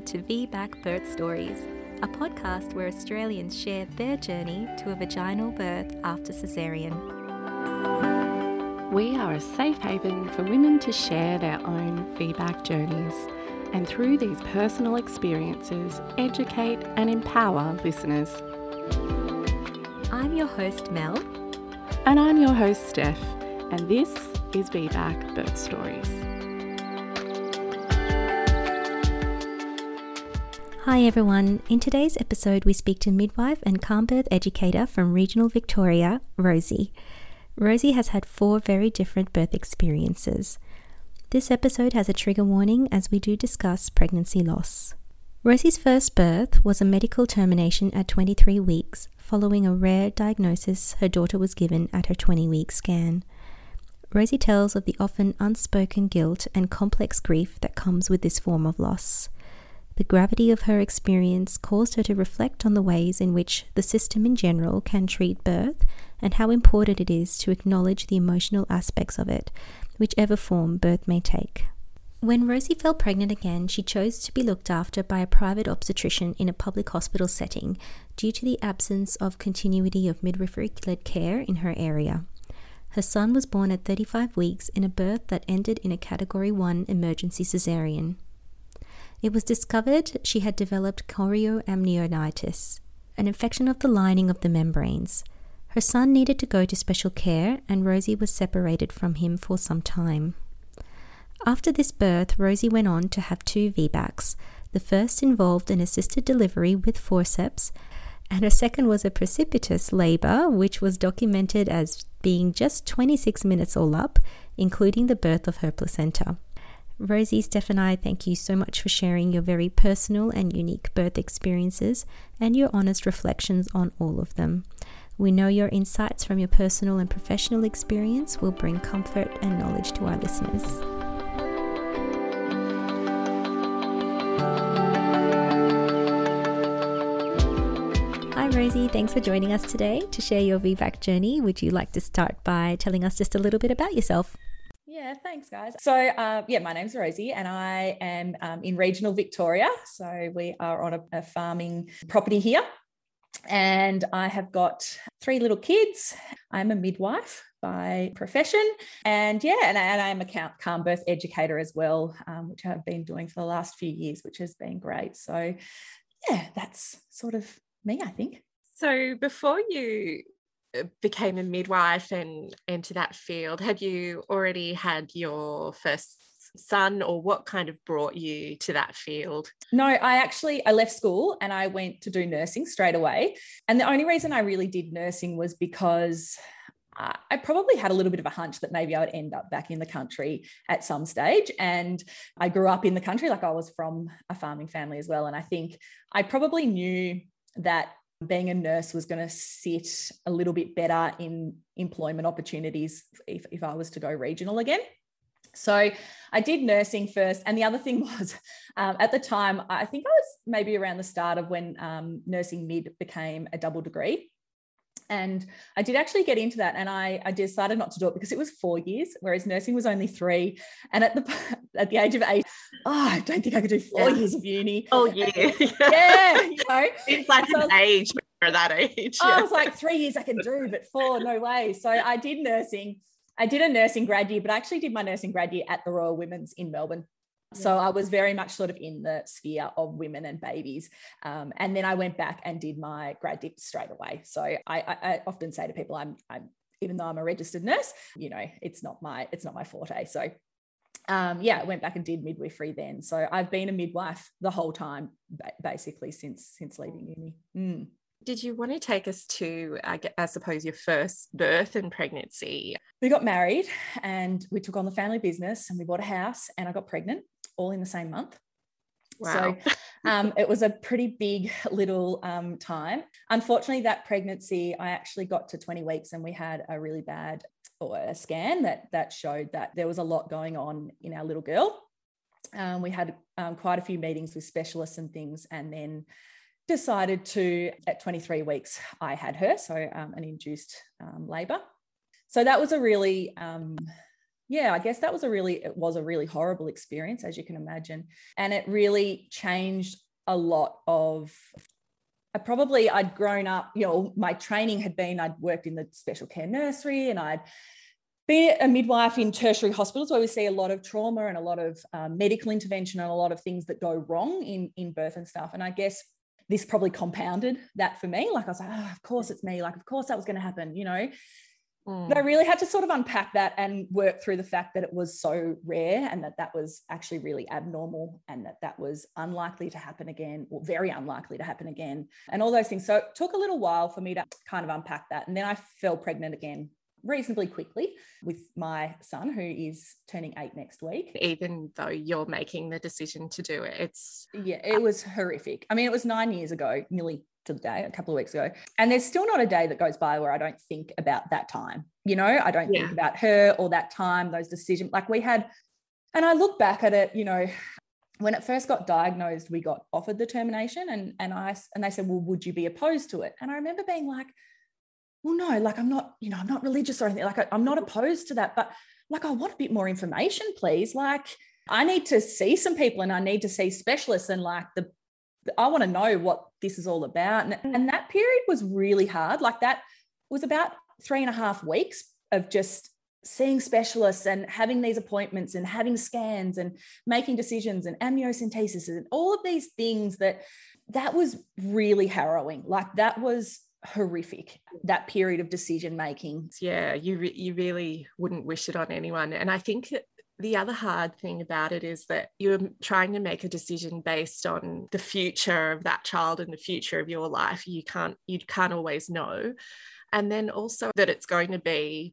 to VBAC Birth Stories, a podcast where Australians share their journey to a vaginal birth after caesarean. We are a safe haven for women to share their own VBAC journeys, and through these personal experiences, educate and empower listeners. I'm your host, Mel. And I'm your host, Steph, and this is VBAC Birth Stories. Hi everyone. In today's episode, we speak to midwife and calm birth educator from regional Victoria, Rosie. Rosie has had 4 very different birth experiences. This episode has a trigger warning as we do discuss pregnancy loss. Rosie's first birth was a medical termination at 23 weeks following a rare diagnosis her daughter was given at her 20-week scan. Rosie tells of the often unspoken guilt and complex grief that comes with this form of loss. The gravity of her experience caused her to reflect on the ways in which the system in general can treat birth and how important it is to acknowledge the emotional aspects of it, whichever form birth may take. When Rosie fell pregnant again, she chose to be looked after by a private obstetrician in a public hospital setting due to the absence of continuity of midwifery-led care in her area. Her son was born at 35 weeks in a birth that ended in a Category 1 emergency caesarean. It was discovered she had developed chorioamnionitis, an infection of the lining of the membranes. Her son needed to go to special care, and Rosie was separated from him for some time. After this birth, Rosie went on to have 2 VBACs. The first involved an assisted delivery with forceps, and her second was a precipitous labour, which was documented as being just 26 minutes all up, including the birth of her placenta. Rosie, Steph and I thank you so much for sharing your very personal and unique birth experiences and your honest reflections on all of them. We know your insights from your personal and professional experience will bring comfort and knowledge to our listeners. Hi Rosie, thanks for joining us today to share your VBAC journey. Would you like to start by telling us just a little bit about yourself? Yeah, thanks, guys. So, my name's Rosie and I am in regional Victoria. So we are on a farming property here and I have got 3 little kids. I'm a midwife by profession and I am a calm birth educator as well, which I've been doing for the last few years, which has been great. So, yeah, that's sort of me, I think. So before you became a midwife and into that field, had you already had your first son, or what kind of brought you to that field? No, I left school and I went to do nursing straight away. And the only reason I really did nursing was because I probably had a little bit of a hunch that maybe I would end up back in the country at some stage. And I grew up in the country, like I was from a farming family as well. And I think I probably knew that being a nurse was going to sit a little bit better in employment opportunities if I was to go regional again. So I did nursing first. And the other thing was at the time, I think I was maybe around the start of when nursing mid became a double degree. And I did actually get into that and I decided not to do it because it was 4 years, whereas nursing was only 3. And at the age of 8, I don't think I could do 4 years of uni. Oh, yeah. It's like an age for that age. I was like 3 years I can do, but 4, no way. So I did nursing. I did a nursing grad year, but I actually did my nursing grad year at the Royal Women's in Melbourne. So I was very much sort of in the sphere of women and babies. And then I went back and did my grad dip straight away. So I often say to people, I'm even though I'm a registered nurse, it's not my forte. So I went back and did midwifery then. So I've been a midwife the whole time, basically since leaving uni. Did you want to take us to, I suppose, your first birth and pregnancy? We got married and we took on the family business and we bought a house and I got pregnant all in the same month. Wow. So it was a pretty big little time. Unfortunately, that pregnancy, I actually got to 20 weeks and we had a really bad a scan that showed that there was a lot going on in our little girl. We had quite a few meetings with specialists and things and then decided to, at 23 weeks, I had her, so an induced labour. So that was a really Yeah, I guess it was a really horrible experience, as you can imagine. And it really changed a lot of, I'd grown up, my training had been, I'd worked in the special care nursery, and I'd been a midwife in tertiary hospitals where we see a lot of trauma and a lot of medical intervention and a lot of things that go wrong in birth and stuff. And I guess this probably compounded that for me. Like I was like, oh, of course it's me. Like, of course that was going to happen, But I really had to sort of unpack that and work through the fact that it was so rare, and that was actually really abnormal, and that was unlikely to happen again, or very unlikely to happen again, and all those things. So it took a little while for me to kind of unpack that. And then I fell pregnant again reasonably quickly with my son, who is turning 8 next week. Even though you're making the decision to do it, it was horrific. I mean, it was 9 years ago, nearly to the day, a couple of weeks ago. And there's still not a day that goes by where I don't think about that time. I don't think about her or that time, those decisions. Like we had, and I look back at it, when it first got diagnosed, we got offered the termination, and they said, well, would you be opposed to it? And I remember being like, well, no, like I'm not religious or anything. Like I'm not opposed to that, but like I want a bit more information, please. Like I need to see some people, and I need to see specialists, and like I want to know what this is all about. And that period was really hard. Like that was about 3.5 weeks of just seeing specialists and having these appointments and having scans and making decisions and amniocentesis and all of these things that was really harrowing. Like that was horrific, that period of decision making. Yeah, you really wouldn't wish it on anyone. And I think the other hard thing about it is that you're trying to make a decision based on the future of that child and the future of your life. You can't always know. And then also that it's going to be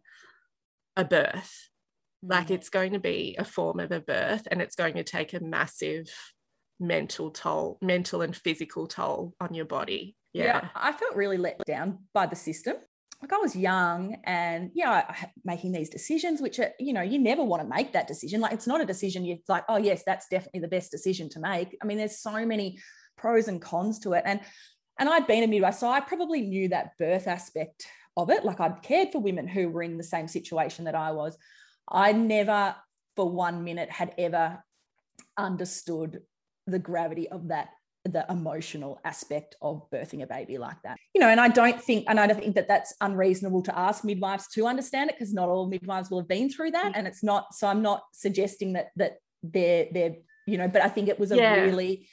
a birth, like it's going to be a form of a birth, and it's going to take a massive mental and physical toll on your body. Yeah, I felt really let down by the system. Like I was young and making these decisions, which are, you never want to make that decision. Like it's not a decision you're like, oh yes, that's definitely the best decision to make. I mean, there's so many pros and cons to it. And I'd been a midwife, so I probably knew that birth aspect of it. Like I'd cared for women who were in the same situation that I was. I never for 1 minute had ever understood the gravity of that, the emotional aspect of birthing a baby like that. And I don't think that that's unreasonable to ask midwives to understand it, because not all midwives will have been through that. And it's not, so I'm not suggesting that they're but I think it was a really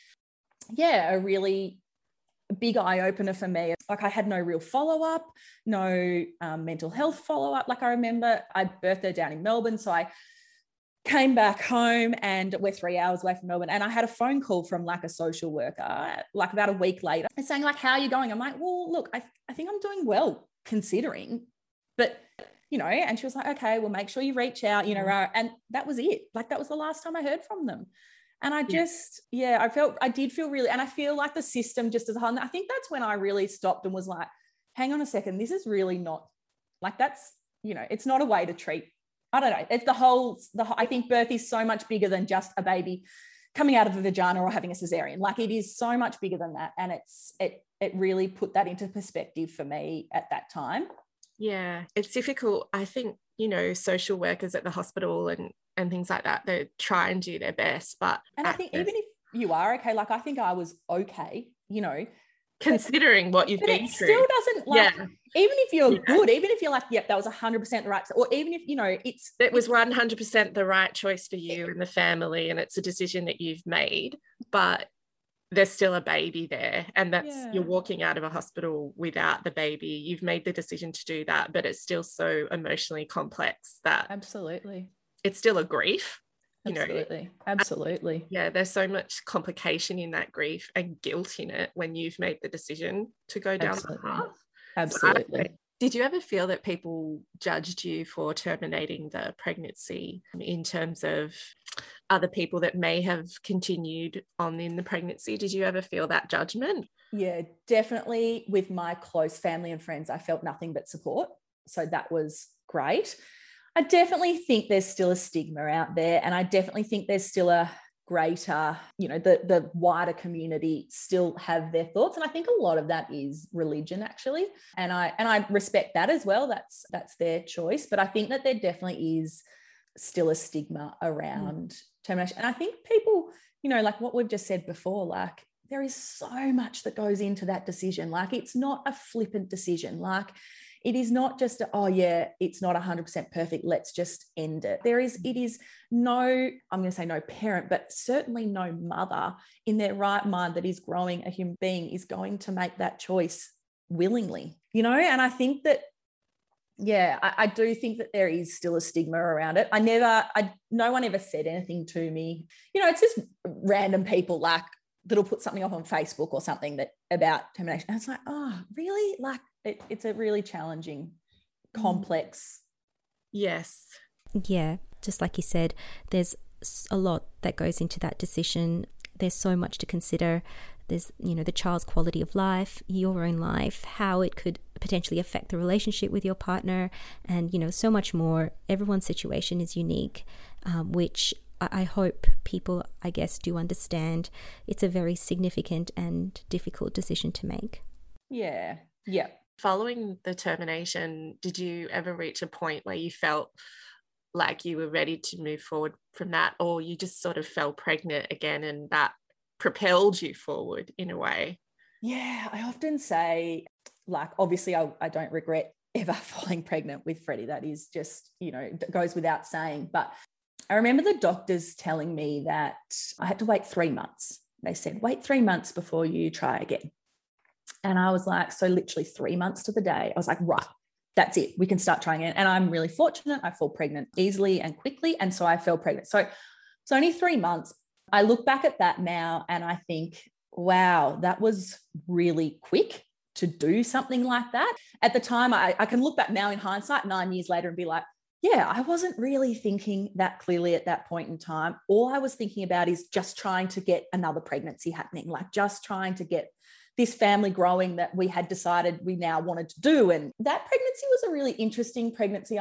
big eye-opener for me. Like I had no real follow-up, no mental health follow-up. Like I remember I birthed her down in Melbourne, so I came back home, and we're 3 hours away from Melbourne, and I had a phone call from like a social worker like about a week later saying like, how are you going? I'm like, well, look, I think I'm doing well considering, but and she was like, okay, well, make sure you reach out, and that was it. Like that was the last time I heard from them. And I just, I did feel really, and I feel like the system just as a whole, I think that's when I really stopped and was like, hang on a second, this is really not, like that's, it's not a way to treat, I don't know. It's I think birth is so much bigger than just a baby coming out of a vagina or having a cesarean. Like it is so much bigger than that. And it really put that into perspective for me at that time. Yeah, it's difficult. I think, social workers at the hospital and things like that, they try and do their best. And I think even if you are okay, like I think I was okay, considering what you've been through. Still doesn't even if you're good, even if you're like, yep, that was 100% the right, or even if, it was 100% the right choice for you and the family, and it's a decision that you've made, but there's still a baby there, and you're walking out of a hospital without the baby. You've made the decision to do that, but it's still so emotionally complex that absolutely it's still a grief. Absolutely. Yeah, there's so much complication in that grief and guilt in it when you've made the decision to go down that path. Absolutely. Did you ever feel that people judged you for terminating the pregnancy in terms of other people that may have continued on in the pregnancy? Did you ever feel that judgment? Yeah, definitely. With my close family and friends, I felt nothing but support. So that was great. I definitely think there's still a stigma out there, and I definitely think there's still a greater, the wider community still have their thoughts. And I think a lot of that is religion, actually. And I respect that as well. That's their choice. But I think that there definitely is still a stigma around termination. And I think people, you know, like what we've just said before, like there is so much that goes into that decision. Like it's not a flippant decision. Like it is not just, oh yeah, it's not 100% perfect, let's just end it. It is no, I'm going to say no parent, but certainly no mother in their right mind that is growing a human being is going to make that choice willingly, you know? And I think that, yeah, I do think that there is still a stigma around it. No one ever said anything to me. You know, it's just random people like that'll put something up on Facebook or something that about termination. And it's like, oh, really? Like it's a really challenging, complex. Yes. Yeah, just like you said, there's a lot that goes into that decision. There's so much to consider. There's, you know, the child's quality of life, your own life, how it could potentially affect the relationship with your partner, and, you know, so much more. Everyone's situation is unique, which I hope people, I guess, do understand. It's a very significant and difficult decision to make. Yeah. Yeah. Following the termination, did you ever reach a point where you felt like you were ready to move forward from that, or you just sort of fell pregnant again and that propelled you forward in a way? Yeah, I often say, like, obviously I don't regret ever falling pregnant with Freddie. That is just, you know, goes without saying. But I remember the doctors telling me that I had to wait 3 months. They said, wait 3 months before you try again. And I was like, so literally 3 months to the day, I was like, right, that's it. We can start trying it. And I'm really fortunate. I fall pregnant easily and quickly. And so I fell pregnant. So it's only 3 months. I look back at that now and I think, wow, that was really quick to do something like that. At the time, I can look back now in hindsight, 9 years later, and be like, yeah, I wasn't really thinking that clearly at that point in time. All I was thinking about is just trying to get another pregnancy happening, like just trying to get this family growing that we had decided we now wanted to do. And that pregnancy was a really interesting pregnancy.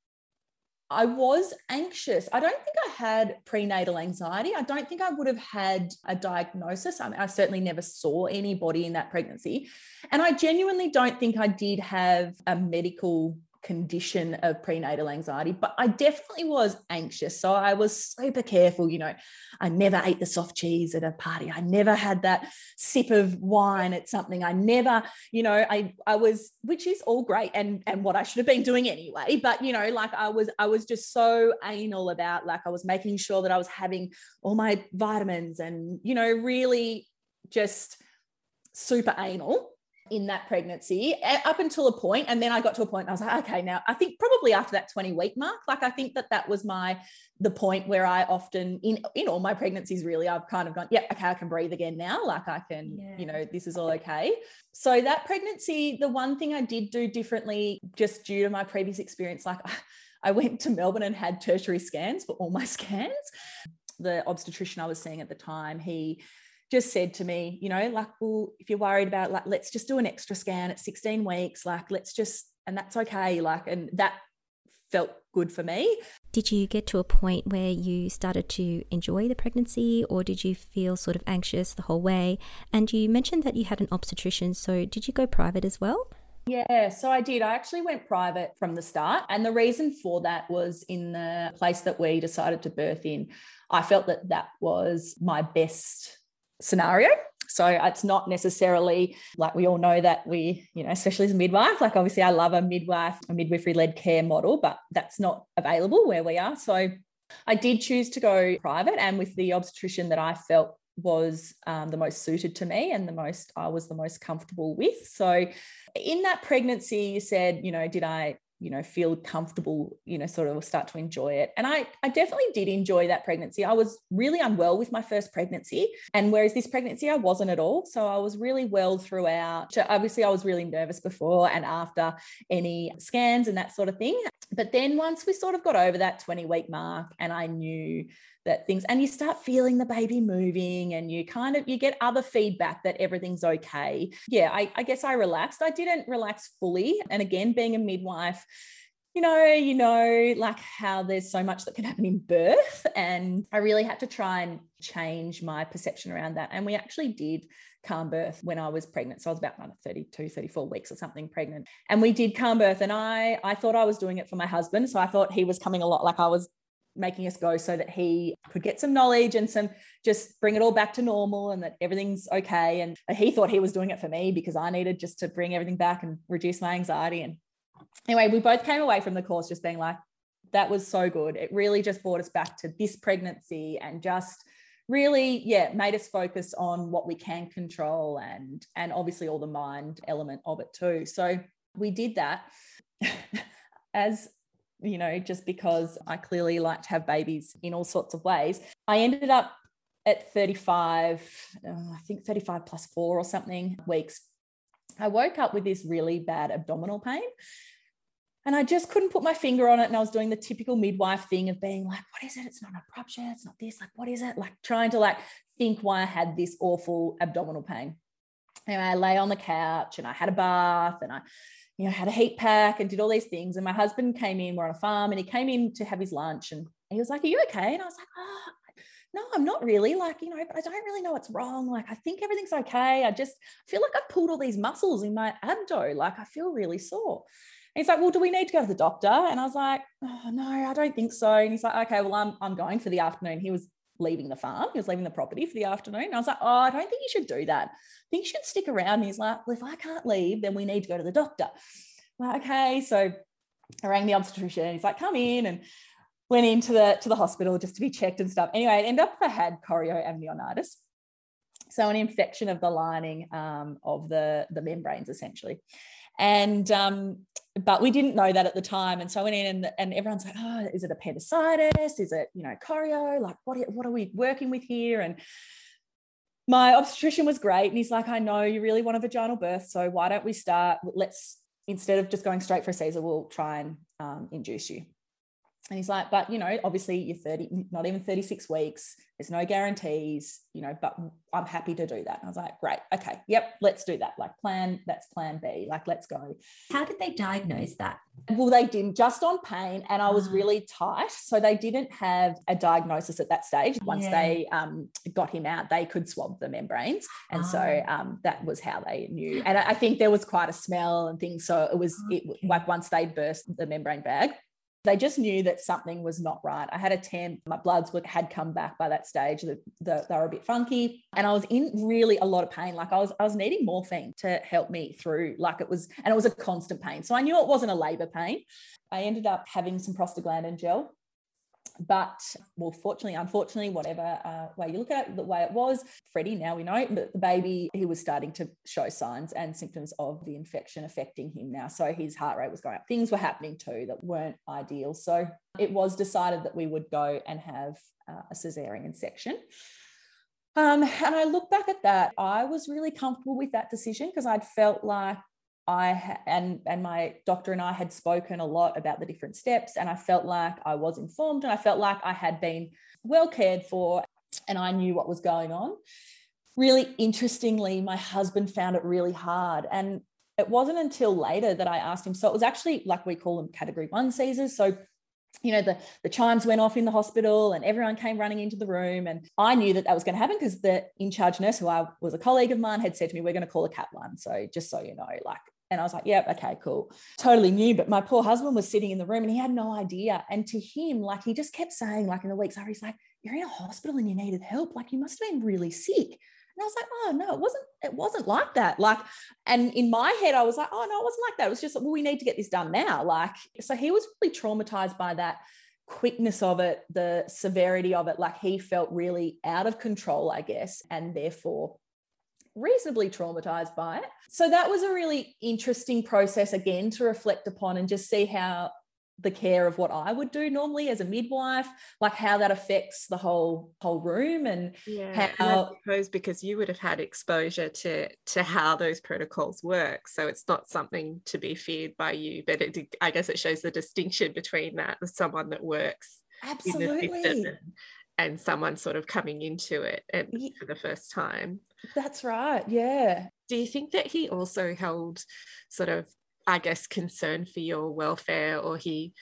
I was anxious. I don't think I had prenatal anxiety. I don't think I would have had a diagnosis. I mean, I certainly never saw anybody in that pregnancy. And I genuinely don't think I did have a medical condition of prenatal anxiety, but I definitely was anxious. So I was super careful. You know, I never ate the soft cheese at a party. I never had that sip of wine at something. I never, you know, I was, which is all great and what I should have been doing anyway. But, you know, like I was just so anal about, like, I was making sure that I was having all my vitamins and, you know, really just super anal in that pregnancy up until a point. And then I got to a point and I was like, okay, now I think probably after that 20-week mark, like I think that was the point where I often in all my pregnancies, really, I've kind of gone, yeah, okay, I can breathe again now. Like I can, you know, this is all okay. So that pregnancy, the one thing I did do differently, just due to my previous experience, like I went to Melbourne and had tertiary scans for all my scans. The obstetrician I was seeing at the time, he just said to me, you know, like, well, if you're worried about, like, let's just do an extra scan at 16 weeks, like, let's just, and that's okay. Like, and that felt good for me. Did you get to a point where you started to enjoy the pregnancy, or did you feel sort of anxious the whole way? And you mentioned that you had an obstetrician, so did you go private as well? Yeah, so I did. I actually went private from the start. And the reason for that was in the place that we decided to birth in, I felt that was my best scenario. So it's not necessarily like we all know that we, you know, especially as a midwife, like obviously I love a midwifery-led care model, but that's not available where we are. So I did choose to go private, and with the obstetrician that I felt was the most suited to me and I was the most comfortable with. So in that pregnancy, you said, you know, did I, you know, feel comfortable, you know, sort of start to enjoy it. And I definitely did enjoy that pregnancy. I was really unwell with my first pregnancy. And whereas this pregnancy, I wasn't at all. So I was really well throughout. Obviously, I was really nervous before and after any scans and that sort of thing. But then once we sort of got over that 20-week mark and I knew that things, and you start feeling the baby moving and you get other feedback that everything's okay. Yeah, I guess I relaxed. I didn't relax fully. And again, being a midwife, you know, like how there's so much that can happen in birth. And I really had to try and change my perception around that. And we actually did calm birth when I was pregnant. So I was about 32, 34 weeks or something pregnant. And we did calm birth. And I thought I was doing it for my husband. So I thought he was coming a lot, like I was making us go so that he could get some knowledge and some, just bring it all back to normal and that everything's okay. And he thought he was doing it for me because I needed just to bring everything back and reduce my anxiety. And anyway, we both came away from the course just being like, that was so good. It really just brought us back to this pregnancy and just really, made us focus on what we can control and obviously all the mind element of it too. So we did that as, you know, just because I clearly like to have babies in all sorts of ways. I ended up at 35, I think 35 plus 4 or something weeks. I woke up with this really bad abdominal pain. And I just couldn't put my finger on it. And I was doing the typical midwife thing of being like, what is it? It's not a rupture. It's not this. Like, what is it? Like trying to like think why I had this awful abdominal pain. And I lay on the couch and I had a bath and I, you know, had a heat pack and did all these things. And my husband came in, we're on a farm, and he came in to have his lunch and he was like, are you okay? And I was like, oh, no, I'm not really, like, you know, but I don't really know what's wrong. Like, I think everything's okay. I just feel like I've pulled all these muscles in my abdo. Like I feel really sore. And he's like, well, do we need to go to the doctor? And I was like, oh, no, I don't think so. And he's like, okay, well, I'm going for the afternoon. He was leaving the farm. He was leaving the property for the afternoon. And I was like, oh, I don't think you should do that. I think you should stick around. And he's like, well, if I can't leave, then we need to go to the doctor. I'm like, okay. So I rang the obstetrician. He's like, come in, and went into the hospital just to be checked and stuff. Anyway, it ended up I had chorioamnionitis. So an infection of the lining of the membranes, essentially. And but we didn't know that at the time. And so I went in and everyone's like, oh, is it appendicitis? Is it, you know, chorio? Like, what are we working with here? And my obstetrician was great. And he's like, I know you really want a vaginal birth. So why don't we start, instead of just going straight for a Caesar, we'll try and induce you. And he's like, but, you know, obviously you're 30, not even 36 weeks. There's no guarantees, you know, but I'm happy to do that. And I was like, great. Okay. Yep. Let's do that. Like that's plan B. Like, let's go. How did they diagnose that? Well, they didn't, just on pain. And I was really tight. So they didn't have a diagnosis at that stage. Once they got him out, they could swab the membranes. And so that was how they knew. And I think there was quite a smell and things. So it was like once they burst the membrane bag, they just knew that something was not right. I had a temp, my bloods had come back by that stage. They were a bit funky, and I was in really a lot of pain. Like I was needing morphine to help me through. Like it was a constant pain. So I knew it wasn't a labor pain. I ended up having some prostaglandin gel. But well, unfortunately, whatever way you look at it, the way it was, Freddie, now we know, but the baby, he was starting to show signs and symptoms of the infection affecting him now. So his heart rate was going up. Things were happening too that weren't ideal. So it was decided that we would go and have a cesarean section. And I look back at that, I was really comfortable with that decision because I'd felt like and my doctor and I had spoken a lot about the different steps, and I felt like I was informed and I felt like I had been well cared for and I knew what was going on. Really interestingly, my husband found it really hard, and it wasn't until later that I asked him. So it was actually, like, we call them category 1 Caesars. So, you know, the chimes went off in the hospital and everyone came running into the room, and I knew that was going to happen because the in-charge nurse, who was a colleague of mine, had said to me, we're going to call a cat 1. So just so you know, like, and I was like, yep, okay, cool. Totally new. But my poor husband was sitting in the room and he had no idea. And to him, like, he just kept saying, like, in the weeks, he's like, you're in a hospital and you needed help. Like, you must have been really sick. And I was like, oh no, it wasn't like that. Like, and in my head, I was like, oh no, it wasn't like that. It was just, well, we need to get this done now. Like, so he was really traumatized by that quickness of it, the severity of it. Like, he felt really out of control, I guess, and therefore reasonably traumatized by it. So that was a really interesting process, again, to reflect upon and just see how the care of what I would do normally as a midwife, like how that affects the whole room. And how, and I suppose because you would have had exposure to how those protocols work, so it's not something to be feared by you, but I guess it shows the distinction between that with someone that works absolutely in the system and someone sort of coming into it for the first time. That's right. Yeah. Do you think that he also held sort of, I guess, concern for your welfare, or he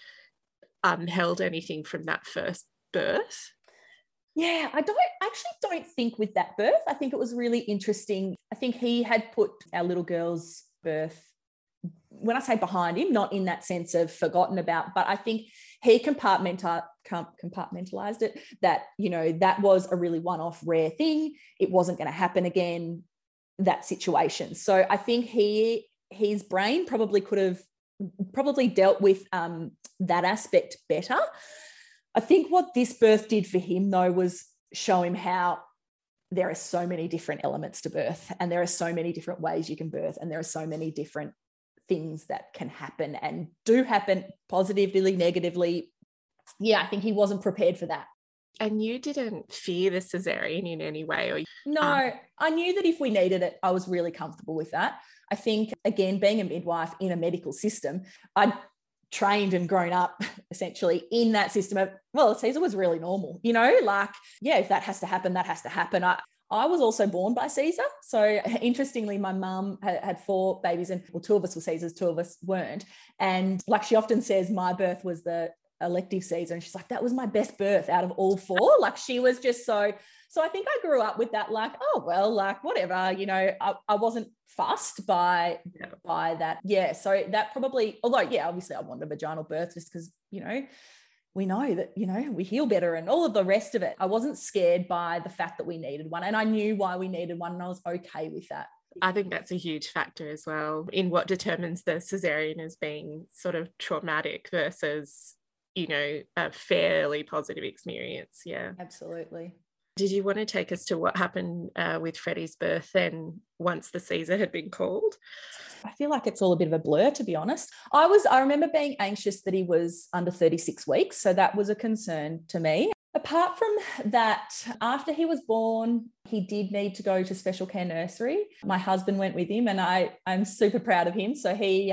held anything from that first birth? Yeah, I don't think with that birth. I think it was really interesting. I think he had put our little girl's birth when I say behind him, not in that sense of forgotten about, but I think he compartmentalized it, that, that was a really one-off rare thing. It wasn't going to happen again, that situation. So I think his brain probably dealt with that aspect better. I think what this birth did for him, though, was show him how there are so many different elements to birth, and there are so many different ways you can birth, and there are so many different things that can happen and do happen, positively, negatively. Yeah, I think he wasn't prepared for that. And you didn't fear the cesarean in any way? Or No, I knew that if we needed it, I was really comfortable with that. I think, again, being a midwife in a medical system, I'd trained and grown up essentially in that system of, well, Caesar was really normal, if that has to happen, that has to happen. I was also born by Caesar. So interestingly, my mum had 4 babies, and 2 of us were Caesars, 2 of us weren't. And like she often says, my birth was the elective Caesar. And she's like, that was my best birth out of all 4. Like she was just so I think I grew up with that, like, oh, well, like whatever, I wasn't fussed by that. Yeah. So that probably, although, yeah, obviously I wanted a vaginal birth just because, we know that, we heal better and all of the rest of it. I wasn't scared by the fact that we needed one, and I knew why we needed one, and I was okay with that. I think that's a huge factor as well in what determines the cesarean as being sort of traumatic versus, a fairly positive experience. Yeah, absolutely. Did you want to take us to what happened with Freddie's birth then once the Caesar had been called? I feel like it's all a bit of a blur, to be honest. I remember being anxious that he was under 36 weeks. So that was a concern to me. Apart from that, after he was born, he did need to go to special care nursery. My husband went with him, and I'm super proud of him. So he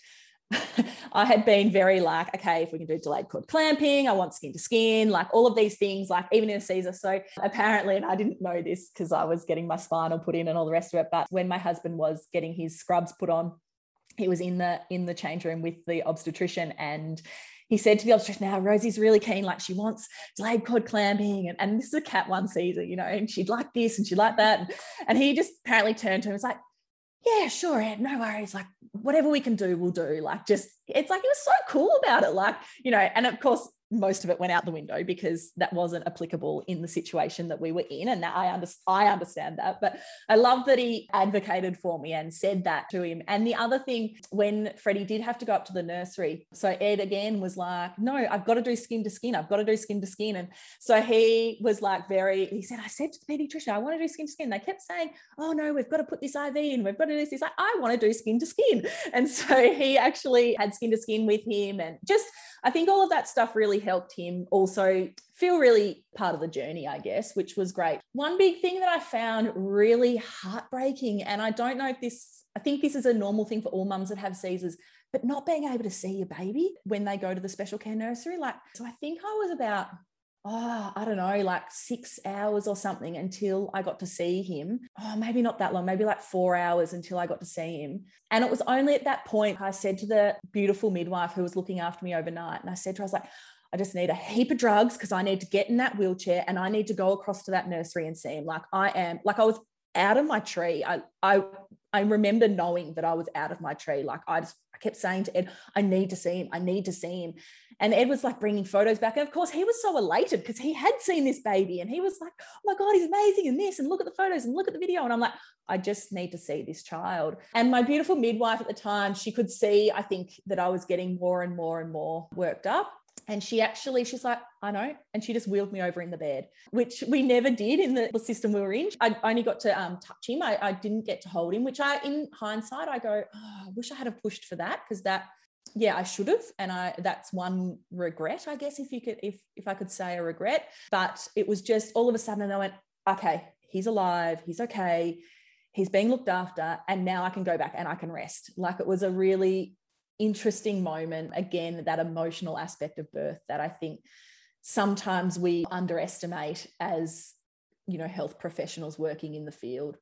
I had been very like, okay, if we can do delayed cord clamping, I want skin to skin, like all of these things, like even in a Caesar. So apparently, and I didn't know this because I was getting my spinal put in and all the rest of it, but when my husband was getting his scrubs put on, he was in the change room with the obstetrician, and he said to the obstetrician, now Rosie's really keen, like she wants delayed cord clamping, and this is a Cat 1 Caesar, and she'd like this and she'd like that. And he just apparently turned to him and was like, yeah, sure, Ed, no worries. Like, whatever we can do, we'll do. Like, just, it's like, he was so cool about it. Like, and of course, most of it went out the window because that wasn't applicable in the situation that we were in. And that I understand that. But I love that he advocated for me and said that to him. And the other thing, when Freddie did have to go up to the nursery, so Ed again was like, no, I've got to do skin to skin. I've got to do skin to skin. And so he was like he said, I said to the pediatrician, I want to do skin to skin. They kept saying, oh no, we've got to put this IV in. We've got to do this. He's like, I want to do skin to skin. And so he actually had skin to skin with him. And just, I think all of that stuff really helped him also feel really part of the journey, I guess, which was great. One big thing that I found really heartbreaking, and I don't know if I think this is a normal thing for all mums that have Caesars, but not being able to see your baby when they go to the special care nursery. So I think I was about, I don't know, like 6 hours or something until I got to see him. Maybe not that long, maybe like 4 hours until I got to see him. And it was only at that point I said to the beautiful midwife who was looking after me overnight, and I said to her, I was like, I just need a heap of drugs because I need to get in that wheelchair and I need to go across to that nursery and see him. I was out of my tree. I remember knowing that I was out of my tree. Like I kept saying to Ed, I need to see him. I need to see him. And Ed was like bringing photos back. And of course he was so elated because he had seen this baby and he was like, oh my God, he's amazing. And this, and look at the photos and look at the video. And I'm like, I just need to see this child. And my beautiful midwife at the time, she could see, I think, that I was getting more and more and more worked up. And she's like, I know. And she just wheeled me over in the bed, which we never did in the system we were in. I only got to touch him. I didn't get to hold him, which in hindsight, I go, I wish I had have pushed for that because I should have. And that's one regret, I guess, if I could say a regret. But it was just all of a sudden I went, okay, he's alive. He's okay. He's being looked after. And now I can go back and I can rest. Like it was a really interesting moment. Again, that emotional aspect of birth that I think sometimes we underestimate as, health professionals working in the field.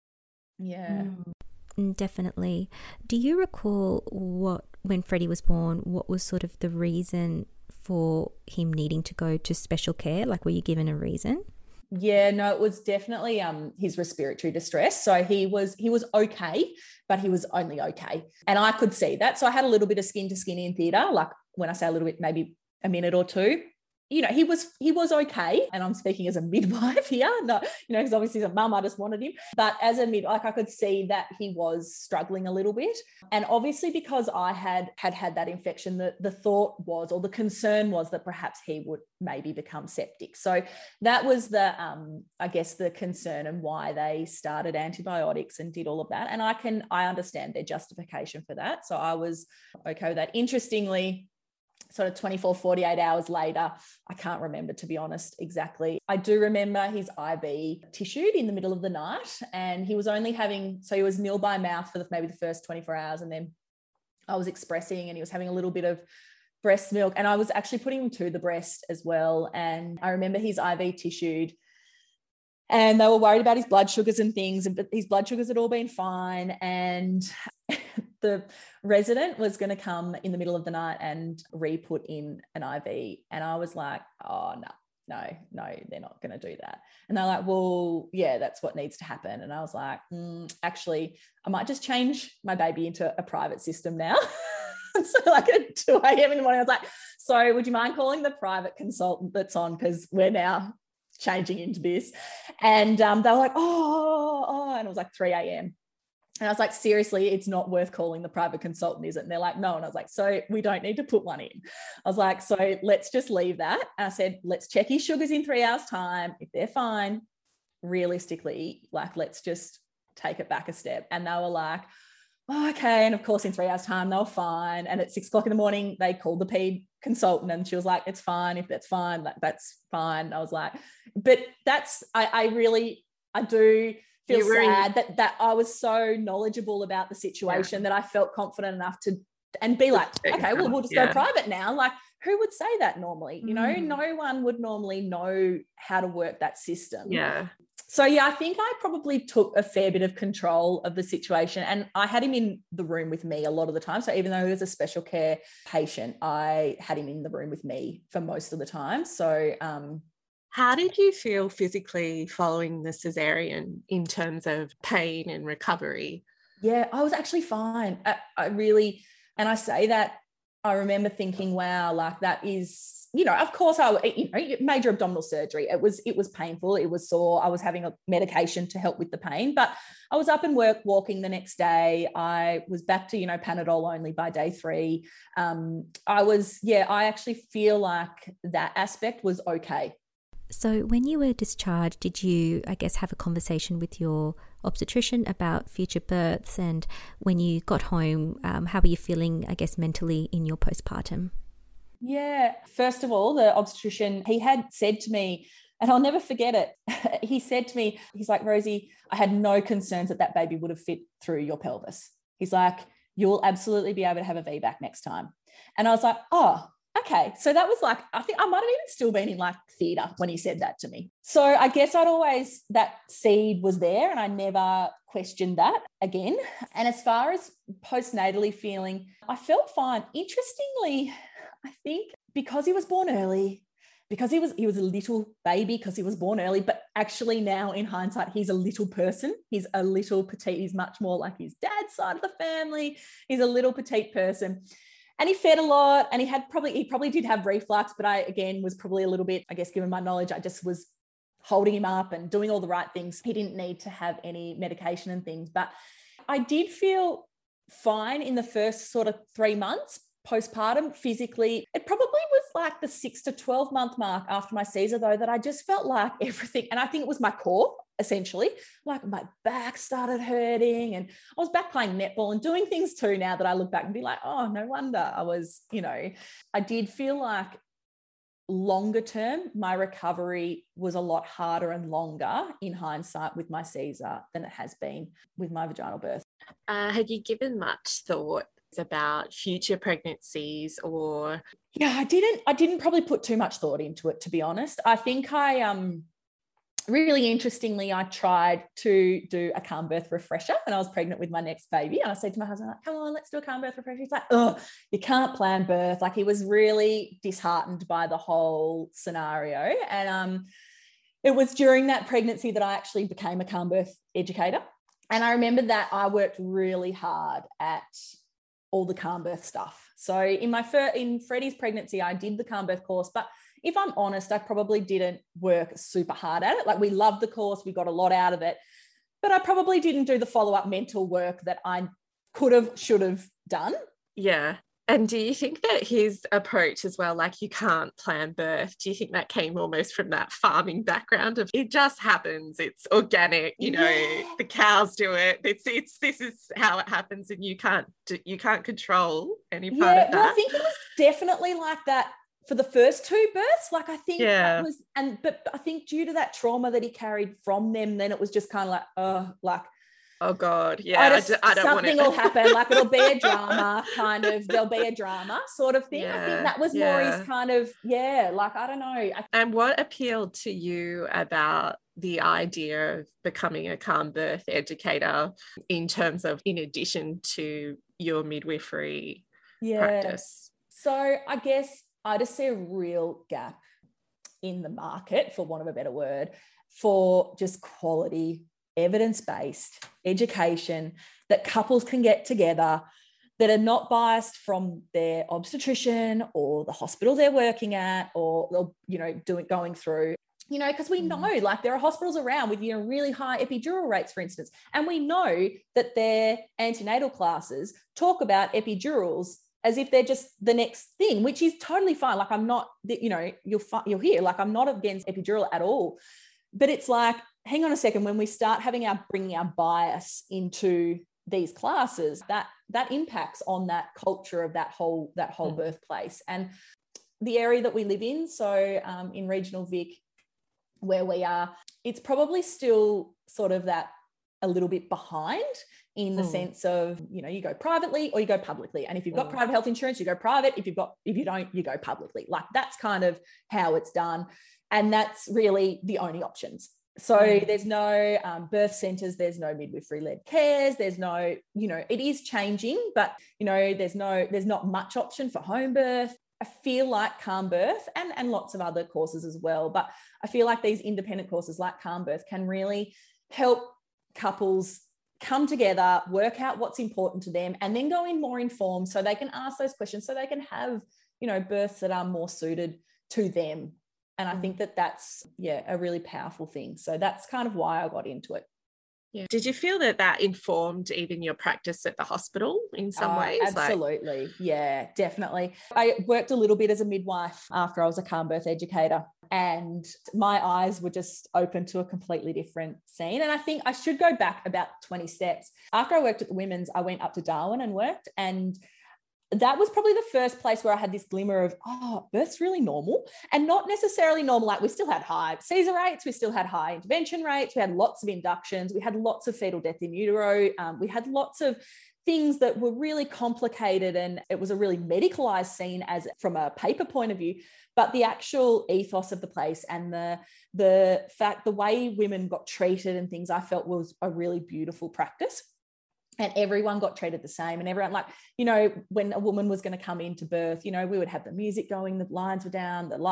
Yeah. Definitely. Do you recall when Freddie was born, what was sort of the reason for him needing to go to special care? Like, were you given a reason? Yeah, no, it was definitely his respiratory distress. So he was okay, but he was only okay. And I could see that. So I had a little bit of skin to skin in theatre, like when I say a little bit, maybe a minute or two. You know, he was okay. And I'm speaking as a midwife here, not, you know, because obviously as a mum, I just wanted him. But as a midwife, I could see that he was struggling a little bit. And obviously because I had that infection, the thought was, or the concern was, that perhaps he would maybe become septic. So that was the, I guess, the concern, and why they started antibiotics and did all of that. And I understand their justification for that. So I was okay with that. Interestingly, sort of 24, 48 hours later, I can't remember, to be honest, exactly. I do remember his IV tissued in the middle of the night, and he was only having, so he was nil by mouth for maybe the first 24 hours. And then I was expressing and he was having a little bit of breast milk, and I was actually putting him to the breast as well. And I remember his IV tissued, and they were worried about his blood sugars and things, but his blood sugars had all been fine. And the resident was going to come in the middle of the night and re-put in an IV. And I was like, oh, no, they're not going to do that. And they're like, well, yeah, that's what needs to happen. And I was like, actually, I might just change my baby into a private system now. So like at 2 a.m. in the morning, I was like, so would you mind calling the private consultant that's on? Because we're now changing into this. And they were like, oh, and it was like 3 a.m. And I was like, seriously, it's not worth calling the private consultant, is it? And they're like, no. And I was like, so we don't need to put one in. I was like, so let's just leave that. And I said, let's check his sugars in 3 hours time. If they're fine, realistically, like, let's just take it back a step. And they were like, oh, okay. And of course, in 3 hours time, they were fine. And at 6 o'clock in the morning, they called the ped consultant, and she was like, it's fine. If that's fine, like, that's fine. I was like, but that's, I do feel sad that I was so knowledgeable about the situation, that I felt confident enough to, and be like, okay, well, we'll just go private now. Like, who would say that normally? You know, no one would normally know how to work that system. Yeah. So, yeah, I think I probably took a fair bit of control of the situation, and I had him in the room with me a lot of the time. So even though he was a special care patient, I had him in the room with me for most of the time. So, how did you feel physically following the cesarean in terms of pain and recovery? Yeah, I was actually fine. I really, and I say that, I remember thinking, wow, like, that is, you know, of course, major abdominal surgery. It was painful. It was sore. I was having a medication to help with the pain, but I was up and walking the next day. I was back to, Panadol only by day 3. I actually feel like that aspect was okay. So when you were discharged, did you, I guess, have a conversation with your obstetrician about future births? And when you got home, how were you feeling, I guess, mentally in your postpartum? Yeah. First of all, the obstetrician, he had said to me, and I'll never forget it, he said to me, he's like, Rosie, I had no concerns that baby would have fit through your pelvis. He's like, you'll absolutely be able to have a VBAC next time. And I was like, oh, okay. So that was like, I think I might have even still been in like theatre when he said that to me. So I guess that seed was there, and I never questioned that again. And as far as postnatally feeling, I felt fine. Interestingly, I think because he was born early, because he was a little baby, because he was born early, but actually now in hindsight, he's a little person. He's a little petite. He's much more like his dad's side of the family. He's a little petite person. And he fed a lot, and he probably did have reflux, but I, again, was probably a little bit, I guess, given my knowledge, I just was holding him up and doing all the right things. He didn't need to have any medication and things, but I did feel fine in the first sort of 3 months postpartum physically. It probably was like the 6 to 12 month mark after my Caesar, though, that I just felt like everything, and I think it was my core, essentially, like my back started hurting, and I was back playing netball and doing things too, now that I look back and be like, oh, no wonder I was, I did feel like longer term, my recovery was a lot harder and longer in hindsight with my Caesar than it has been with my vaginal birth. Had you given much thought about future pregnancies? Or I didn't probably put too much thought into it, to be honest. I think really interestingly, I tried to do a calm birth refresher when I was pregnant with my next baby. And I said to my husband, like, come on, let's do a calm birth refresher. He's like, oh, you can't plan birth. Like, he was really disheartened by the whole scenario. And it was during that pregnancy that I actually became a calm birth educator. And I remember that I worked really hard at all the calm birth stuff. So in Freddie's pregnancy, I did the calm birth course, but if I'm honest, I probably didn't work super hard at it. Like, we loved the course, we got a lot out of it, but I probably didn't do the follow-up mental work that I should have done. Yeah. And do you think that his approach as well, like, you can't plan birth, do you think that came almost from that farming background of it just happens, it's organic, you know, the cows do it, this is how it happens, and you can't control any part of that? Well, I think it was definitely like that for the first two births. Like, I think that was, but I think due to that trauma that he carried from them, then it was just kind of like, oh God, yeah, I don't want it. Something will happen, like it'll be a drama, kind of, there'll be a drama sort of thing. I think that was more his kind of, like, I don't know. And what appealed to you about the idea of becoming a calm birth educator in terms of, in addition to your midwifery practice? So I guess I just see a real gap in the market, for want of a better word, for just quality evidence-based education that couples can get together, that are not biased from their obstetrician or the hospital they're working at, or you know, going through, you know, because we know, like, there are hospitals around with, you know, really high epidural rates, for instance, and we know that their antenatal classes talk about epidurals as if they're just the next thing, which is totally fine. Like, I'm not, you know, you'll hear, like, I'm not against epidural at all, but it's like, hang on a second, when we start bringing our bias into these classes, that impacts on that culture of that whole birthplace. And the area that we live in, so in regional Vic, where we are, it's probably still sort of that a little bit behind, in the sense of, you know, you go privately or you go publicly. And if you've got private health insurance, you go private. If you don't, you go publicly. Like, that's kind of how it's done. And that's really the only options. So there's no birth centres, there's no midwifery-led cares, there's no, you know, it is changing, but, you know, there's not much option for home birth. I feel like calm birth and lots of other courses as well, but I feel like these independent courses like calm birth can really help couples come together, work out what's important to them, and then go in more informed, so they can ask those questions, so they can have, you know, births that are more suited to them. And I think that's a really powerful thing. So that's kind of why I got into it. Yeah. Did you feel that informed even your practice at the hospital in some ways? Absolutely. Yeah, definitely. I worked a little bit as a midwife after I was a calm birth educator, and my eyes were just open to a completely different scene. And I think I should go back about 20 steps. After I worked at the Women's, I went up to Darwin and worked, and that was probably the first place where I had this glimmer of, birth's really normal, and not necessarily normal. Like, we still had high Caesar rates, we still had high intervention rates, we had lots of inductions, we had lots of fetal death in utero, we had lots of things that were really complicated, and it was a really medicalized scene as from a paper point of view. But the actual ethos of the place and the fact, the way women got treated and things, I felt was a really beautiful practice. And everyone got treated the same. And everyone, like, you know, when a woman was going to come into birth, you know, we would have the music going, the lines were down, the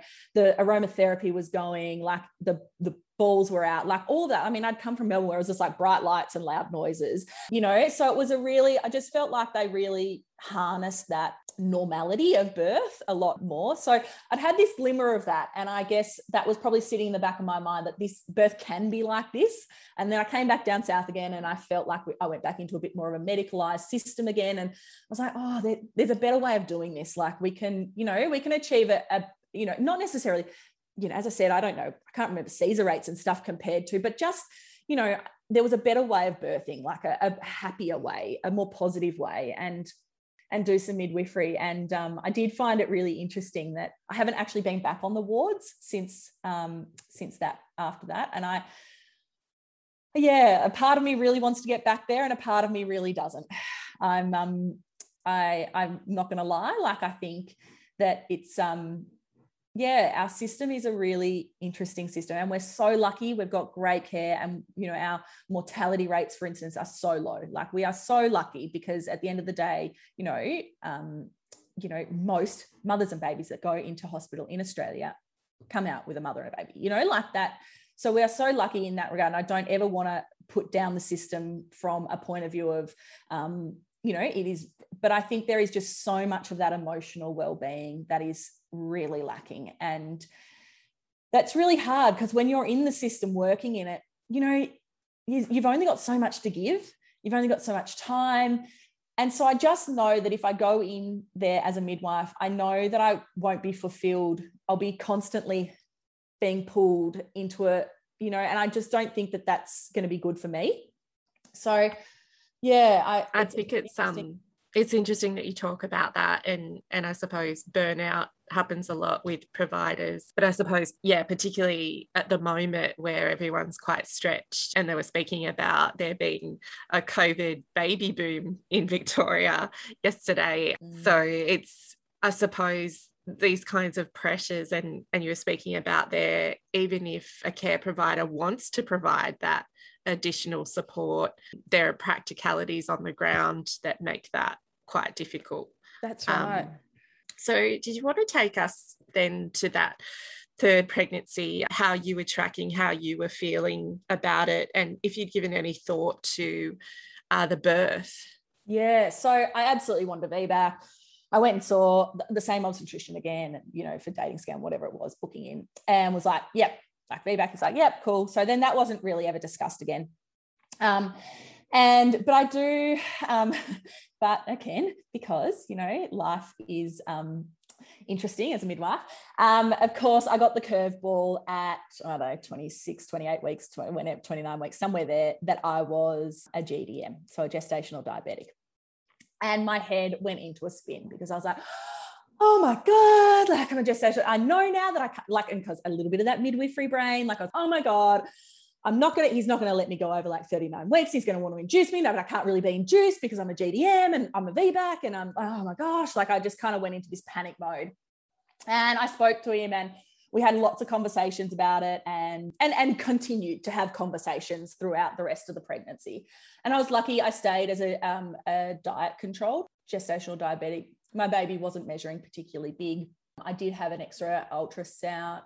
aromatherapy was going, like the balls were out, like all that. I mean, I'd come from Melbourne where it was just like bright lights and loud noises, you know, so it was I just felt like they really harnessed that normality of birth a lot more. So I'd had this glimmer of that, and I guess that was probably sitting in the back of my mind, that this birth can be like this. And then I came back down south again, and I felt like I went back into a bit more of a medicalized system again, and I was like, there's a better way of doing this. Like, we can achieve not necessarily, you know, as I said, I don't know, I can't remember Caesar rates and stuff compared to, but just, you know, there was a better way of birthing, like a happier way, a more positive way, and do some midwifery. And I did find it really interesting that I haven't actually been back on the wards since that, after that. And a part of me really wants to get back there, and a part of me really doesn't. I'm not going to lie. Like, I think that it's, our system is a really interesting system, and we're so lucky. We've got great care, and, you know, our mortality rates, for instance, are so low. Like, we are so lucky, because at the end of the day, you know, most mothers and babies that go into hospital in Australia come out with a mother and a baby, like that. So we are so lucky in that regard. And I don't ever want to put down the system from a point of view of, it is, but I think there is just so much of that emotional well-being that is really lacking. And that's really hard, because when you're in the system working in it, you've only got so much to give. You've only got so much time. And so I just know that if I go in there as a midwife, I know that I won't be fulfilled. I'll be constantly being pulled into it, and I just don't think that that's going to be good for me. So, yeah, I think it's interesting that you talk about that, and I suppose burnout happens a lot with providers, but I suppose, particularly at the moment where everyone's quite stretched, and they were speaking about there being a COVID baby boom in Victoria yesterday. So it's, I suppose, these kinds of pressures, and you were speaking about there, even if a care provider wants to provide that additional support, there are practicalities on the ground that make that quite difficult. That's right. So did you want to take us then to that third pregnancy, how you were tracking, how you were feeling about it, and if you'd given any thought to the birth? Yeah, so I absolutely wanted to be back. I went and saw the same obstetrician again, for dating scan, whatever it was, booking in, and was like, yep, like VBAC. He's like, yep, cool. So then that wasn't really ever discussed again. But I do, but again, because, life is interesting as a midwife. Of course, I got the curveball at, 26, 28 weeks, 29 weeks, somewhere there, that I was a GDM, so a gestational diabetic. And my head went into a spin, because I was like, oh my God, like I'm a gestational. I know now that I can't, and because a little bit of that midwifery brain, like I was, oh my God, he's not going to let me go over like 39 weeks. He's going to want to induce me. No, but I can't really be induced because I'm a GDM and I'm a VBAC, and oh my gosh, like I just kind of went into this panic mode. And I spoke to him, and we had lots of conversations about it, and continued to have conversations throughout the rest of the pregnancy. And I was lucky I stayed as a diet controlled gestational diabetic. My baby wasn't measuring particularly big. I did have an extra ultrasound,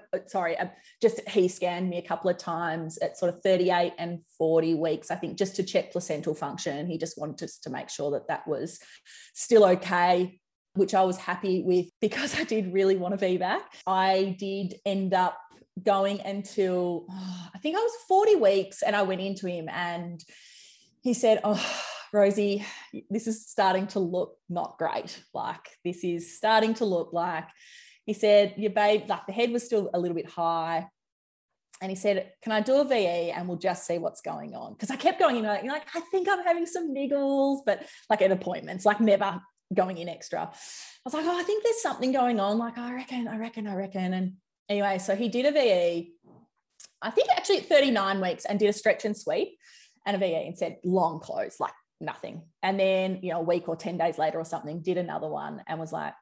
he scanned me a couple of times at sort of 38 and 40 weeks, I think, just to check placental function. He just wanted us to make sure that was still okay, which I was happy with, because I did really want to be back. I did end up going until, I think I was 40 weeks, and I went into him and he said, oh, Rosie, this is starting to look not great. Like, this is starting to look like, he said, your babe, like the head was still a little bit high. And he said, can I do a VE and we'll just see what's going on? Because I kept going in, like, I think I'm having some niggles, but like at appointments, like never going in extra. I was like, oh, I think there's something going on. Like, I reckon. And anyway, so he did a VE, I think actually at 39 weeks, and did a stretch and sweep and a VE, and said long close, like nothing. And then, a week or 10 days later or something, did another one and was like,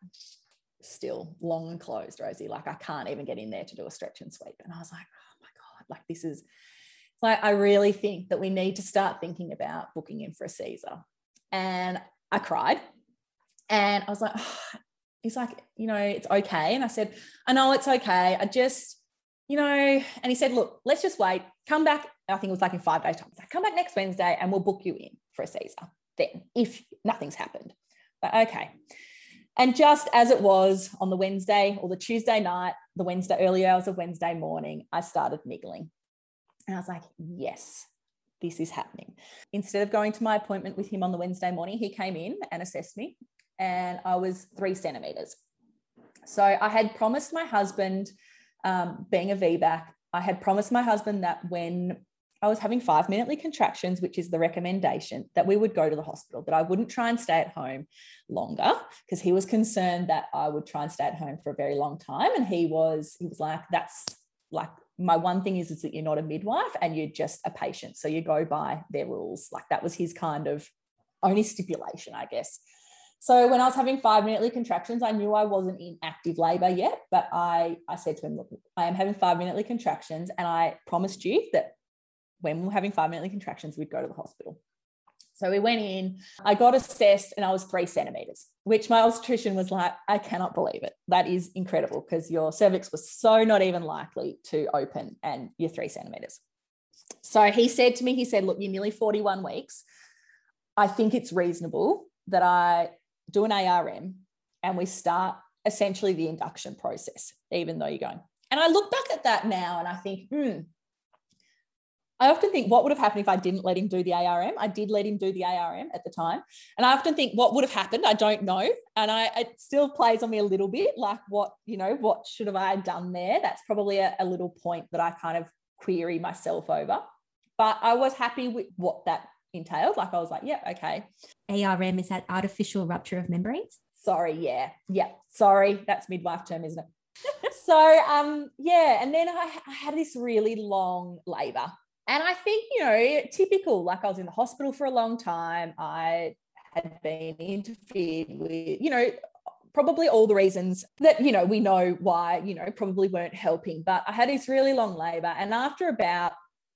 still long and closed, Rosie. Like, I can't even get in there to do a stretch and sweep. And I was like, oh my God, like this is like, I really think that we need to start thinking about booking in for a Caesar. And I cried. And I was like, oh. He's like, it's okay. And I said, I know it's okay. I just, and he said, look, let's just wait. Come back. I think it was like in 5 days time. He's like, come back next Wednesday and we'll book you in for a Caesar then, if nothing's happened. But okay. And just as it was on the Wednesday or the Tuesday night, the Wednesday, early hours of Wednesday morning, I started niggling. And I was like, yes, this is happening. Instead of going to my appointment with him on the Wednesday morning, he came in and assessed me, and I was 3 centimeters. So I had promised my husband, being a VBAC, I had promised my husband that when I was having 5-minute contractions, which is the recommendation, that we would go to the hospital, that I wouldn't try and stay at home longer, because he was concerned that I would try and stay at home for a very long time. And he was like, that's like, my one thing is that you're not a midwife and you're just a patient. So you go by their rules. Like, that was his kind of only stipulation, I guess. So when I was having 5-minute contractions, I knew I wasn't in active labor yet, but I said to him, look, I am having 5-minute contractions, and I promised you that when we're having 5-minute contractions, we'd go to the hospital. So we went in, I got assessed and I was 3 centimeters, which my obstetrician was like, I cannot believe it. That is incredible because your cervix was so not even likely to open and you're 3 centimeters. So he said to me, look, you're nearly 41 weeks. I think it's reasonable that I do an ARM and we start essentially the induction process, even though you're going. And I look back at that now and I think, I often think what would have happened if I didn't let him do the ARM. I did let him do the ARM at the time. And I often think what would have happened, I don't know. And it still plays on me a little bit, like what should have I done there? That's probably a little point that I kind of query myself over. But I was happy with what that entailed. Like I was like, yeah, okay. ARM, is that artificial rupture of membranes? Sorry, yeah. Sorry, that's midwife term, isn't it? So, and then I had this really long labour. And I think, typical, like I was in the hospital for a long time. I had been interfered with, probably all the reasons that, we know why, probably weren't helping. But I had this really long labour. And after about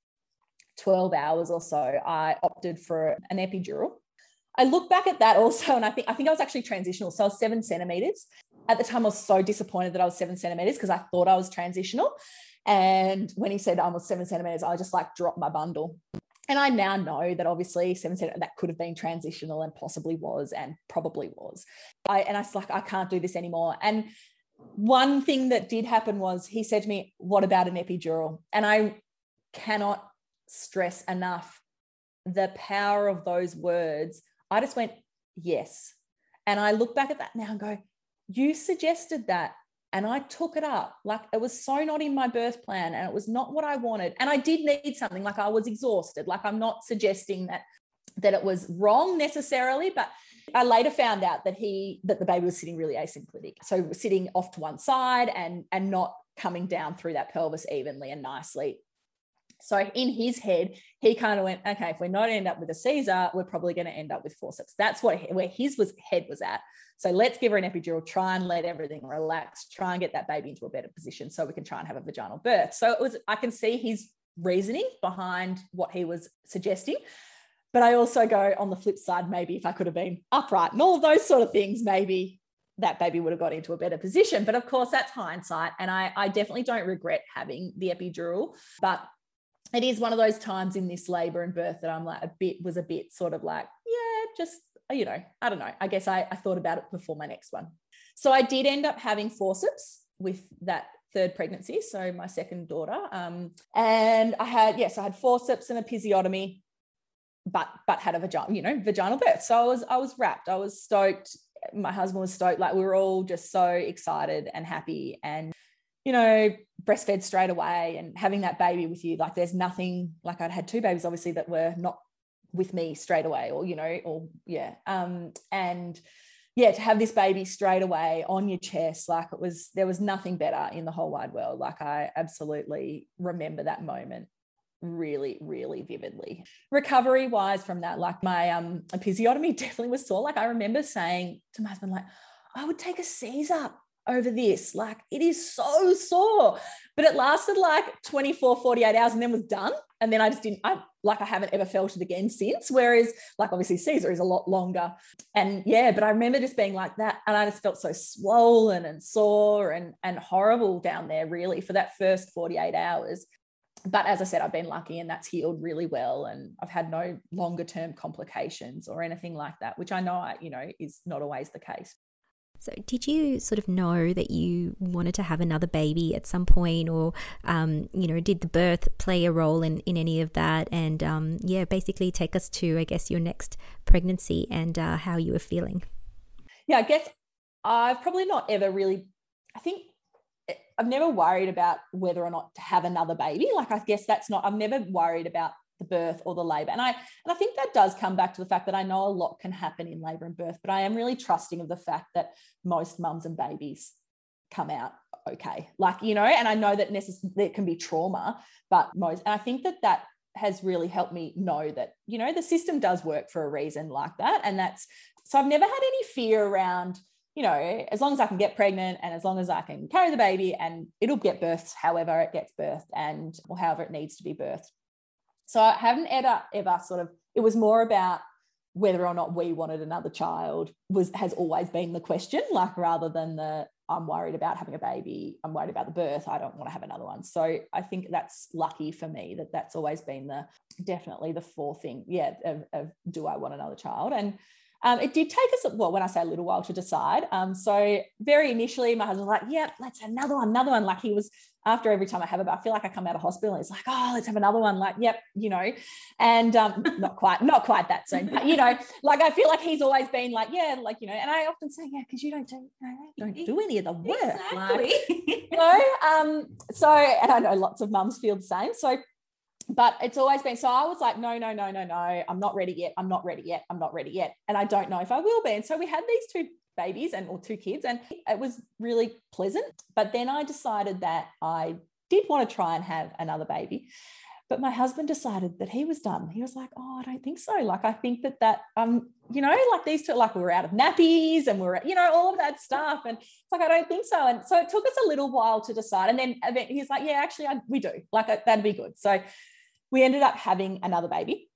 12 hours or so, I opted for an epidural. I look back at that also, and I think I was actually transitional. So I was 7 centimeters. At the time, I was so disappointed that I was 7 centimeters because I thought I was transitional. And when he said I was 7 centimeters, I just dropped my bundle. And I now know that obviously 7 centimeters, that could have been transitional and possibly was and probably was. I was like, I can't do this anymore. And one thing that did happen was he said to me, what about an epidural? And I cannot stress enough the power of those words. I just went, yes. And I look back at that now and go, you suggested that. And I took it up. Like it was so not in my birth plan and it was not what I wanted. And I did need something, like I was exhausted. Like I'm not suggesting that it was wrong necessarily, but I later found out that the baby was sitting really asymptotic. So sitting off to one side and not coming down through that pelvis evenly and nicely. So in his head, he kind of went, okay, if we're not end up with a Caesar, we're probably going to end up with forceps. That's where his head was at. So let's give her an epidural, try and let everything relax, try and get that baby into a better position so we can try and have a vaginal birth. So I can see his reasoning behind what he was suggesting. But I also go on the flip side, maybe if I could have been upright and all of those sort of things, maybe that baby would have got into a better position. But of course, that's hindsight. And I definitely don't regret having the epidural. But it is one of those times in this labor and birth that I'm like was a bit sort of like, yeah, just, I don't know. I guess I thought about it before my next one. So I did end up having forceps with that third pregnancy. So my second daughter. And I had forceps and episiotomy, but had a vaginal birth. So I was wrapped. I was stoked. My husband was stoked. Like we were all just so excited and happy and, breastfed straight away and having that baby with you. Like there's nothing, like I'd had 2 babies obviously that were not with me straight away to have this baby straight away on your chest, like there was nothing better in the whole wide world. Like I absolutely remember that moment really, really vividly. Recovery wise from that, like my episiotomy definitely was sore. Like I remember saying to my husband, like, I would take a Caesar over this. Like it is so sore, but it lasted like 24, 48 hours and then was done. And then I haven't ever felt it again since. Whereas like obviously Caesar is a lot longer. And but I remember just being like that. And I just felt so swollen and sore and horrible down there really for that first 48 hours. But as I said, I've been lucky and that's healed really well. And I've had no longer term complications or anything like that, which I know, is not always the case. So did you sort of know that you wanted to have another baby at some point or, did the birth play a role in any of that? And, basically take us to, I guess, your next pregnancy and how you were feeling. Yeah, I guess I've probably not ever really, I think I've never worried about whether or not to have another baby. Like, I guess I've never worried about the birth or the labor. And I think that does come back to the fact that I know a lot can happen in labor and birth, but I am really trusting of the fact that most mums and babies come out okay. Like, and I know that there can be trauma, but and I think that has really helped me know that, the system does work for a reason like that. And so I've never had any fear around, as long as I can get pregnant and as long as I can carry the baby and it'll get birthed however it gets birthed or however it needs to be birthed. So I haven't ever sort of, it was more about whether or not we wanted another child has always been the question, like rather than I'm worried about having a baby, I'm worried about the birth, I don't want to have another one. So I think that's lucky for me that's always been definitely the thing, of do I want another child? And it did take us, well, when I say a little while to decide. So very initially, my husband was like, yeah, let's have another one. Like he was, after every time I have I feel like I come out of hospital and he's like, oh, let's have another one. Like, yep, and not quite that soon, but, like I feel like he's always been like, yeah, like, and I often say, yeah, because you don't do any of the work. Exactly. Like, so, and I know lots of mums feel the same. So, but it's always been, so I was like, no, I'm not ready yet. And I don't know if I will be. And so we had these two babies or two kids, and it was really pleasant. But then I decided that I did want to try and have another baby. But my husband decided that he was done. He was like, oh, I don't think so. Like, I think that like these two, like we were out of nappies and we're, all of that stuff. And it's like, I don't think so. And so it took us a little while to decide. And then he's like, yeah, actually we do. Like, that'd be good. So we ended up having another baby.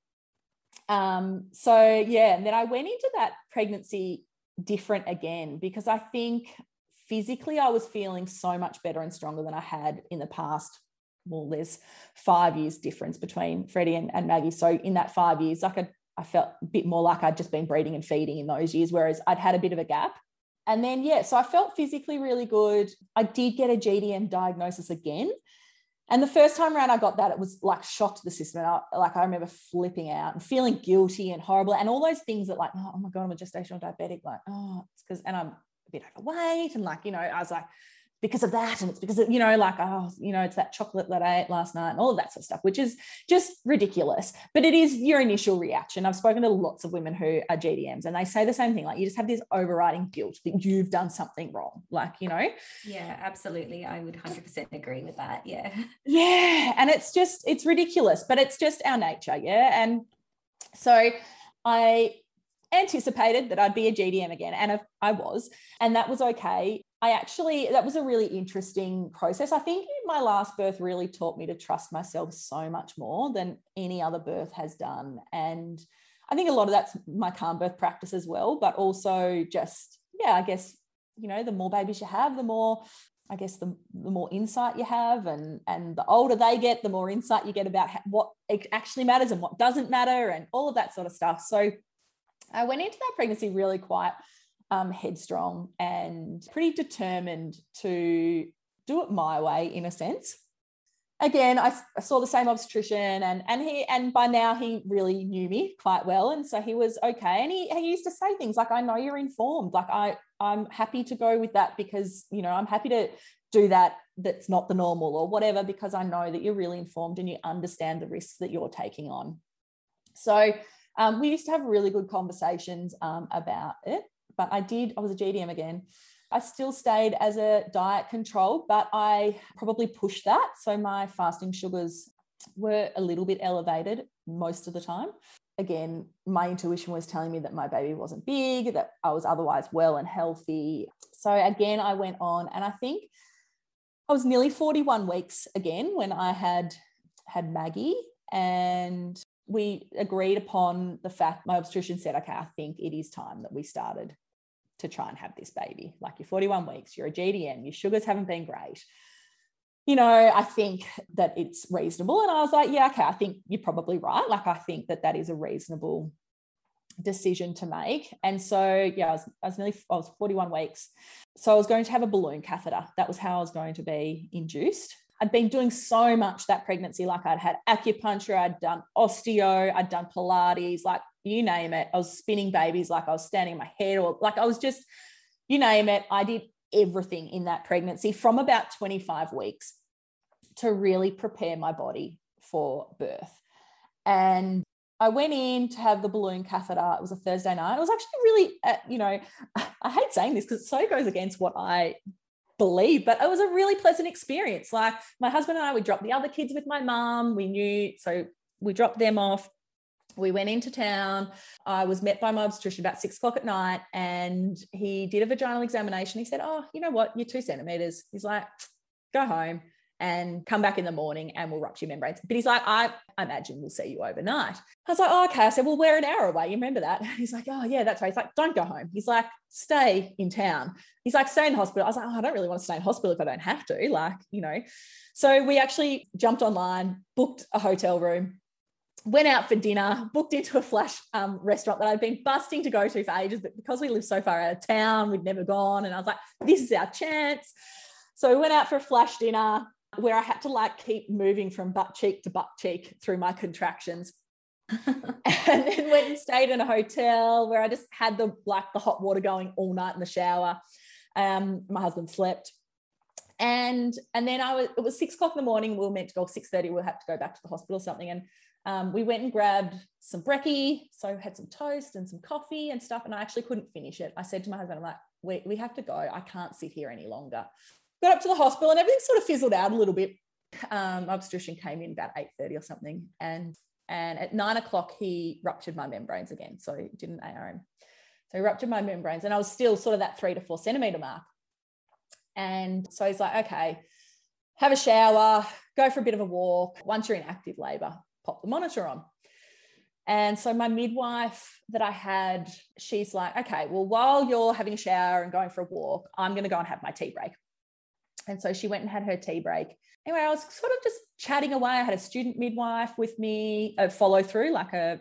And then I went into that pregnancy different again, because I think physically I was feeling so much better and stronger than I had in the past. Well, there's 5 years difference between Freddie and Maggie. So in that 5 years, like I felt a bit more like I'd just been breeding and feeding in those years, whereas I'd had a bit of a gap. And then, so I felt physically really good. I did get a GDM diagnosis again. And the first time around I got that, it was like shock to the system. And I remember flipping out and feeling guilty and horrible. And all those things that like, oh my God, I'm a gestational diabetic. Like, oh, it's because, and I'm a bit overweight. And like, I was like, because of that. And it's because of, like, oh, it's that chocolate that I ate last night and all of that sort of stuff, which is just ridiculous. But it is your initial reaction. I've spoken to lots of women who are GDMs and they say the same thing. Like, you just have this overriding guilt that you've done something wrong. Like, Yeah, absolutely. I would 100% agree with that. Yeah. Yeah. And it's ridiculous, but it's just our nature. Yeah. And so I anticipated that I'd be a GDM again. And I was, and that was okay. That was a really interesting process. I think my last birth really taught me to trust myself so much more than any other birth has done. And I think a lot of that's my calm birth practice as well, but also just, I guess, the more babies you have, the more, I guess, the more insight you have, and the older they get, the more insight you get about what actually matters and what doesn't matter and all of that sort of stuff. So I went into that pregnancy really quite headstrong and pretty determined to do it my way, in a sense. Again, I saw the same obstetrician and by now he really knew me quite well. And so he was okay. And he used to say things like, I know you're informed. Like I'm happy to go with that because, I'm happy to do that. That's not the normal or whatever, because I know that you're really informed and you understand the risks that you're taking on. So we used to have really good conversations about it. But I was a GDM again. I still stayed as a diet control, but I probably pushed that. So my fasting sugars were a little bit elevated most of the time. Again, my intuition was telling me that my baby wasn't big, that I was otherwise well and healthy. So again, I went on, and I think I was nearly 41 weeks again when I had Maggie, and we agreed upon the fact, my obstetrician said, okay, I think it is time that we started to try and have this baby. Like, you're 41 weeks, you're a GDM, your sugars haven't been great. I think that it's reasonable. And I was like, yeah, okay, I think you're probably right. Like, I think that is a reasonable decision to make. And so, I was 41 weeks. So I was going to have a balloon catheter. That was how I was going to be induced. I'd been doing so much that pregnancy. Like, I'd had acupuncture, I'd done osteo, I'd done Pilates, like you name it. I was spinning babies, like I was standing on my head, or like I was just, you name it. I did everything in that pregnancy from about 25 weeks to really prepare my body for birth. And I went in to have the balloon catheter. It was a Thursday night. It was actually really, I hate saying this because it so goes against what I believe, but it was a really pleasant experience. Like, my husband and I, we dropped the other kids with my mum. We knew, so we dropped them off. We went into town. I was met by my obstetrician about 6:00 at night, and he did a vaginal examination. He said, oh, you know what? You're 2 centimeters. He's like, go home. and come back in the morning and we'll rupture your membranes. But he's like, I imagine we'll see you overnight. I was like, oh, okay. I said, well, we're an hour away. You remember that? He's like, oh yeah, that's right. He's like, don't go home. He's like, stay in town. He's like, stay in the hospital. I was like, oh, I don't really want to stay in hospital if I don't have to, like, you know. So we actually jumped online, booked a hotel room, went out for dinner, booked into a flash restaurant that I'd been busting to go to for ages, but because we live so far out of town, we'd never gone. And I was like, this is our chance. So we went out for a flash dinner where I had to like keep moving from butt cheek to butt cheek through my contractions. And then went and stayed in a hotel where I just had the hot water going all night in the shower. My husband slept. And then it was 6 o'clock in the morning. We were meant to go 6:30. We'll have to go back to the hospital or something. And we went and grabbed some brekkie. So I had some toast and some coffee and stuff. And I actually couldn't finish it. I said to my husband, I'm like, we have to go. I can't sit here any longer. Got up to the hospital and everything sort of fizzled out a little bit. My obstetrician came in about 8:30 or something. And at 9 o'clock, he ruptured my membranes again. So he did an ARM. So he ruptured my membranes and I was still sort of that 3 to 4 centimetre mark. And so he's like, okay, have a shower, go for a bit of a walk. Once you're in active labour, pop the monitor on. And so my midwife that I had, she's like, okay, well, while you're having a shower and going for a walk, I'm going to go and have my tea break. And so she went and had her tea break. Anyway, I was sort of just chatting away. I had a student midwife with me, a follow through,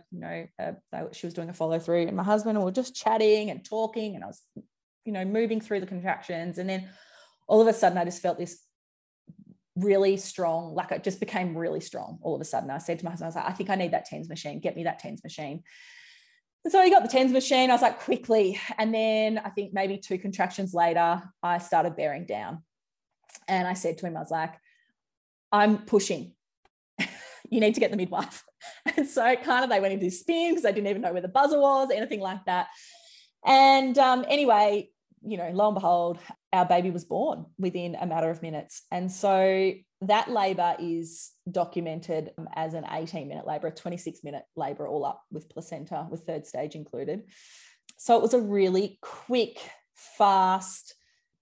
she was doing a follow through, and my husband, and we were just chatting and talking, and I was, moving through the contractions. And then all of a sudden I just felt this really strong, like it just became really strong all of a sudden. I said to my husband, I was like, I think I need that TENS machine. Get me that TENS machine. And so he got the TENS machine. I was like, quickly. And then I think maybe 2 contractions later, I started bearing down. And I said to him, I was like, I'm pushing. You need to get the midwife. And so they went into spin because I didn't even know where the buzzer was, anything like that. And anyway, lo and behold, our baby was born within a matter of minutes. And so that labour is documented as an 18-minute labour, a 26-minute labour all up with placenta, with 3rd stage included. So it was a really quick, fast,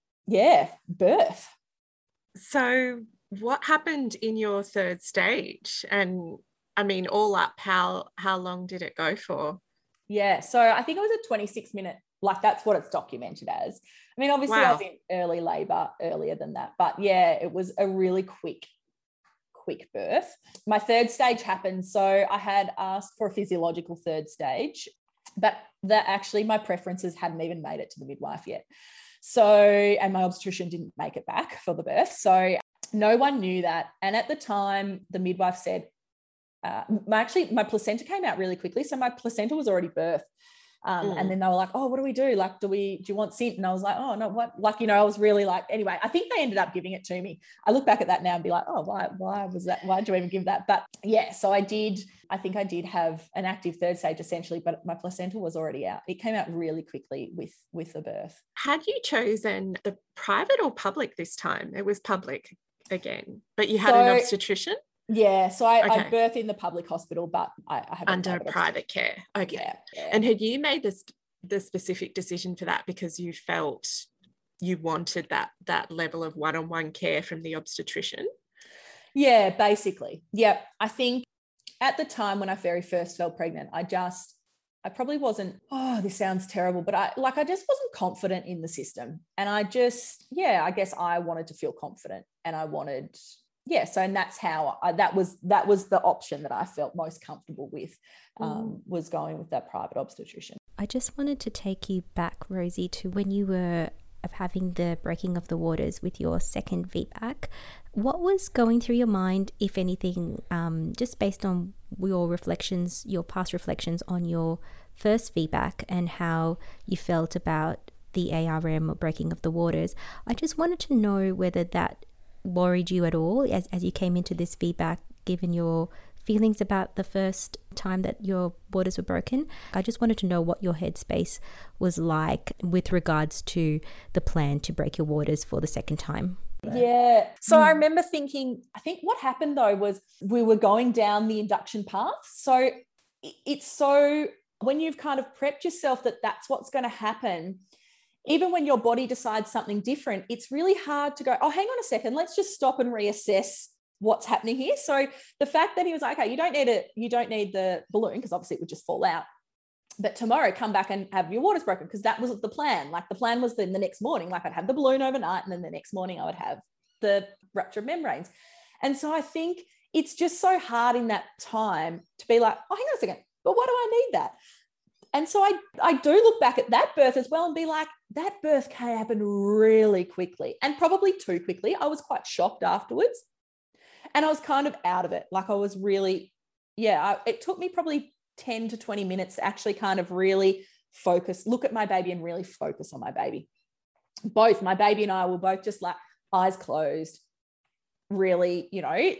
birth. So what happened in your 3rd stage? And I mean, all up, how long did it go for? Yeah, so I think it was a 26-minute, like that's what it's documented as. I mean, obviously I was in early labour earlier than that, but yeah, it was a really quick birth. My 3rd stage happened. So I had asked for a physiological 3rd stage, but actually my preferences hadn't even made it to the midwife yet. So, and my obstetrician didn't make it back for the birth. So no one knew that. And at the time, the midwife said, my placenta came out really quickly. So my placenta was already birthed. And then they were like, oh, what do we do? Like, do you want Sint? And I was like, oh, no, what? Like, I was really like, anyway, I think they ended up giving it to me. I look back at that now and be like, oh, why was that? Why did you even give that? But yeah, so I think I did have an active 3rd stage essentially, but my placenta was already out. It came out really quickly with the birth. Had you chosen the private or public this time? It was public again, but you had an obstetrician? Yeah, so I birthed in the public hospital, but I have under private care. Okay. Yeah. And had you made the specific decision for that because you felt you wanted that level of one-on-one care from the obstetrician? Yeah, basically. Yeah, I think at the time when I very first fell pregnant, I probably wasn't, this sounds terrible, but I just wasn't confident in the system. And I guess I wanted to feel confident, and I wanted, so, and that's how that was the option that I felt most comfortable with, was going with that private obstetrician. I just wanted to take you back, Rosie, to when you were having the breaking of the waters with your 2nd VBAC. What was going through your mind, if anything, just based on your past reflections on your first VBAC and how you felt about the ARM or breaking of the waters? I just wanted to know whether that worried you at all as you came into this VBAC, given your feelings about the first time that your waters were broken. I just wanted to know what your headspace was like with regards to the plan to break your waters for the 2nd time. Yeah. So I remember thinking, I think what happened though was we were going down the induction path. So it's so, when you've kind of prepped yourself that that's what's going to happen, even when your body decides something different, it's really hard to go, oh, hang on a second, let's just stop and reassess what's happening here. So the fact that he was like, okay, you don't need the balloon, because obviously it would just fall out. But tomorrow come back and have your waters broken, because that was the plan. Like the plan was then the next morning, like I'd have the balloon overnight, and then the next morning I would have the rupture of membranes. And so I think it's just so hard in that time to be like, oh, hang on a second, but why do I need that? And so I do look back at that birth as well and be like, that birth happened really quickly, and probably too quickly. I was quite shocked afterwards, and I was kind of out of it. Like I was really, it took me probably 10 to 20 minutes to actually kind of really focus, look at my baby and really focus on my baby. Both my baby and I were both just like eyes closed, really,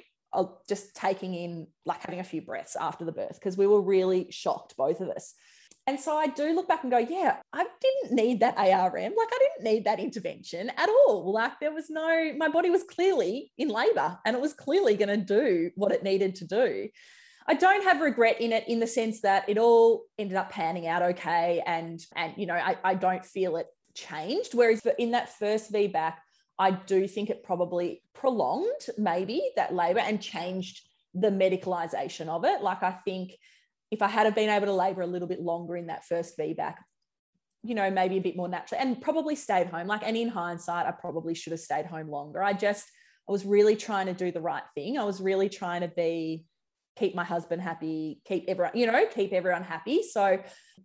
just taking in, like having a few breaths after the birth, because we were really shocked, both of us. And so I do look back and go, yeah, I didn't need that ARM. Like I didn't need that intervention at all. Like my body was clearly in labor, and it was clearly going to do what it needed to do. I don't have regret in it, in the sense that it all ended up panning out okay. And I don't feel it changed. Whereas in that first VBAC, I do think it probably prolonged maybe that labor and changed the medicalization of it. Like I think if I had been able to labor a little bit longer in that first VBAC, maybe a bit more naturally, and probably stayed home. And in hindsight, I probably should have stayed home longer. I was really trying to do the right thing. I was really trying to keep my husband happy, keep everyone happy. So,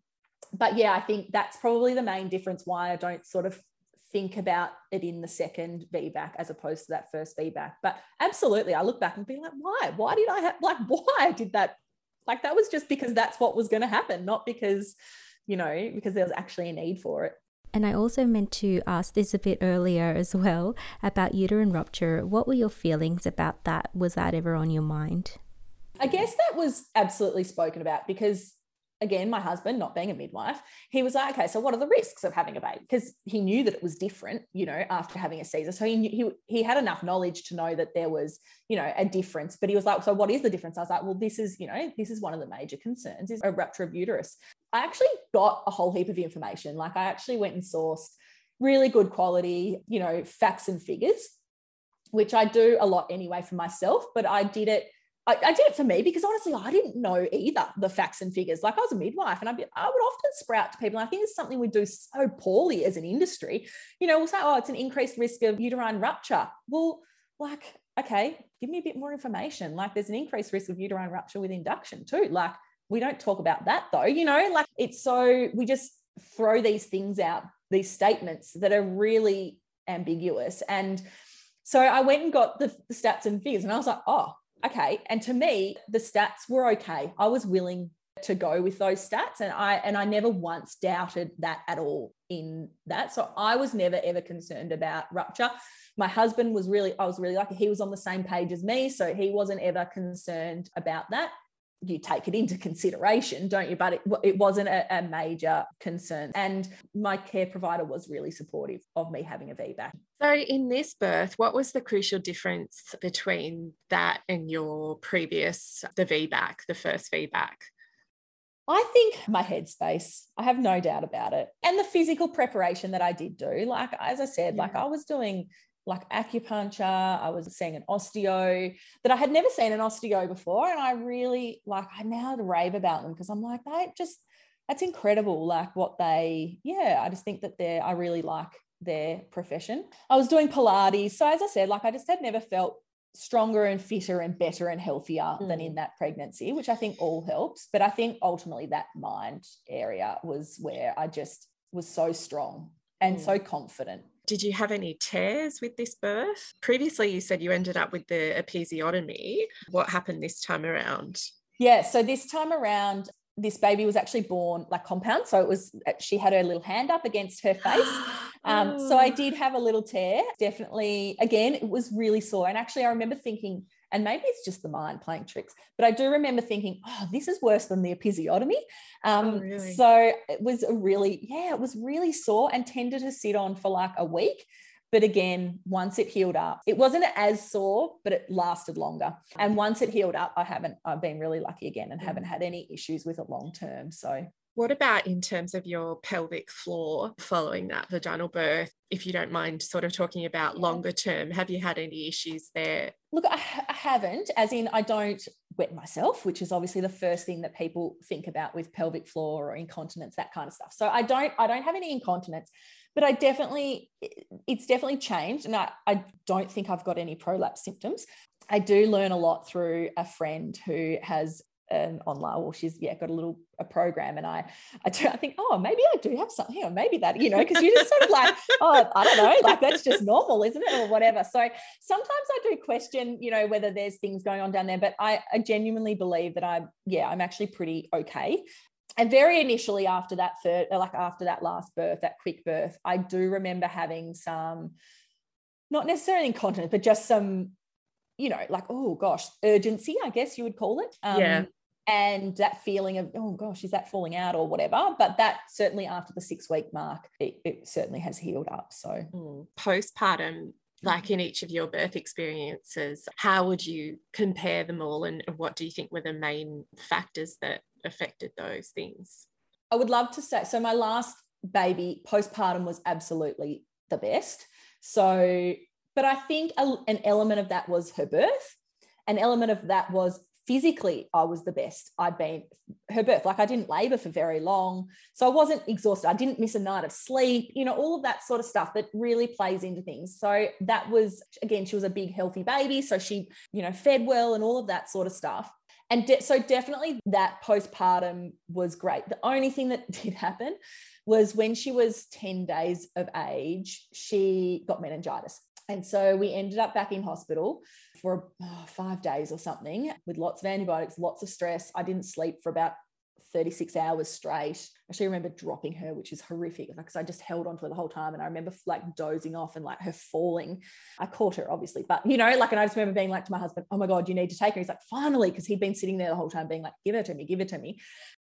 but yeah, I think that's probably the main difference why I don't sort of think about it in the second VBAC as opposed to that first VBAC. But absolutely, I look back and be like, why did I have, why I did that? Like that was just because that's what was going to happen, not because, because there was actually a need for it. And I also meant to ask this a bit earlier as well about uterine rupture. What were your feelings about that? Was that ever on your mind? I guess that was absolutely spoken about, because again, my husband, not being a midwife, he was like, okay, so what are the risks of having a baby? Because he knew that it was different, after having a Caesar. So he had enough knowledge to know that there was, a difference. But he was like, so what is the difference? I was like, well, this is one of the major concerns, is a rupture of uterus. I actually got a whole heap of information. Like I actually went and sourced really good quality, facts and figures, which I do a lot anyway for myself, but I did it for me because honestly, I didn't know either the facts and figures. Like I was a midwife, and I would often sprout to people. And I think it's something we do so poorly as an industry. We'll say, oh, it's an increased risk of uterine rupture. Well, like, okay, give me a bit more information. Like there's an increased risk of uterine rupture with induction too. Like we don't talk about that though, like it's so, we just throw these things out, these statements that are really ambiguous. And so I went and got the stats and figures, and I was like, oh, okay. And to me, the stats were okay. I was willing to go with those stats, and I never once doubted that at all in that. So I was never ever concerned about rupture. My husband I was really lucky. He was on the same page as me, so he wasn't ever concerned about that. You take it into consideration, don't you? But it wasn't a major concern. And my care provider was really supportive of me having a VBAC. So in this birth, what was the crucial difference between that and your previous, the VBAC, the first VBAC? I think my headspace, I have no doubt about it. And the physical preparation that I did do, like, as I said, like I was doing like acupuncture, I was seeing an osteo that I had never seen an osteo before. And I really I now rave about them, because I'm like, that's incredible. Like what I just think that I really like their profession. I was doing Pilates. So as I said, like I just had never felt stronger and fitter and better and healthier than in that pregnancy, which I think all helps. But I think ultimately that mind area was where I just was so strong and so confident. Did you have any tears with this birth? Previously, you said you ended up with the episiotomy. What happened this time around? Yeah, so this time around, this baby was actually born like compound. So she had her little hand up against her face. So I did have a little tear. Definitely, again, it was really sore. And actually, I remember thinking, and maybe it's just the mind playing tricks, but I do remember thinking, oh, this is worse than the episiotomy. Really? So it was it was really sore and tended to sit on for like a week. But again, once it healed up, it wasn't as sore, but it lasted longer. And once it healed up, I've been really lucky again and haven't had any issues with it long term. So What about in terms of your pelvic floor following that vaginal birth? If you don't mind sort of talking about longer term, have you had any issues there? Look, I haven't, as in I don't wet myself, which is obviously the first thing that people think about with pelvic floor or incontinence, that kind of stuff. So I don't have any incontinence, but it's definitely changed. And I don't think I've got any prolapse symptoms. I do learn a lot through a friend who has online, well, she's got a program, and I think, oh, maybe I do have something, or maybe that, because you're just sort of like, oh, I don't know, like that's just normal, isn't it, or whatever. So sometimes I do question, whether there's things going on down there, but I genuinely believe that I'm actually pretty okay. And very initially after that last birth, that quick birth, I do remember having some, not necessarily incontinence, but just some, like, oh gosh, urgency, I guess you would call it. And that feeling of, oh gosh, is that falling out or whatever? But that certainly after the 6-week mark, it certainly has healed up. So postpartum, like in each of your birth experiences, how would you compare them all, and what do you think were the main factors that affected those things? I would love to say, so my last baby postpartum was absolutely the best. So, but I think an element of that was her birth. An element of that was physically I was the best I'd been her birth. Like I didn't labor for very long, so I wasn't exhausted. I didn't miss a night of sleep, all of that sort of stuff that really plays into things. So that was, again, she was a big healthy baby, so she fed well and all of that sort of stuff. And so definitely that postpartum was great. The only thing that did happen was when she was 10 days of age, she got meningitis. And so we ended up back in hospital for 5 days or something, with lots of antibiotics, lots of stress. I didn't sleep for about 36 hours straight. I actually remember dropping her, which is horrific, because I just held onto her the whole time. And I remember like dozing off and like her falling. I caught her obviously, but and I just remember being like to my husband, oh my God, you need to take her. He's like, finally, because he'd been sitting there the whole time being like, give it to me.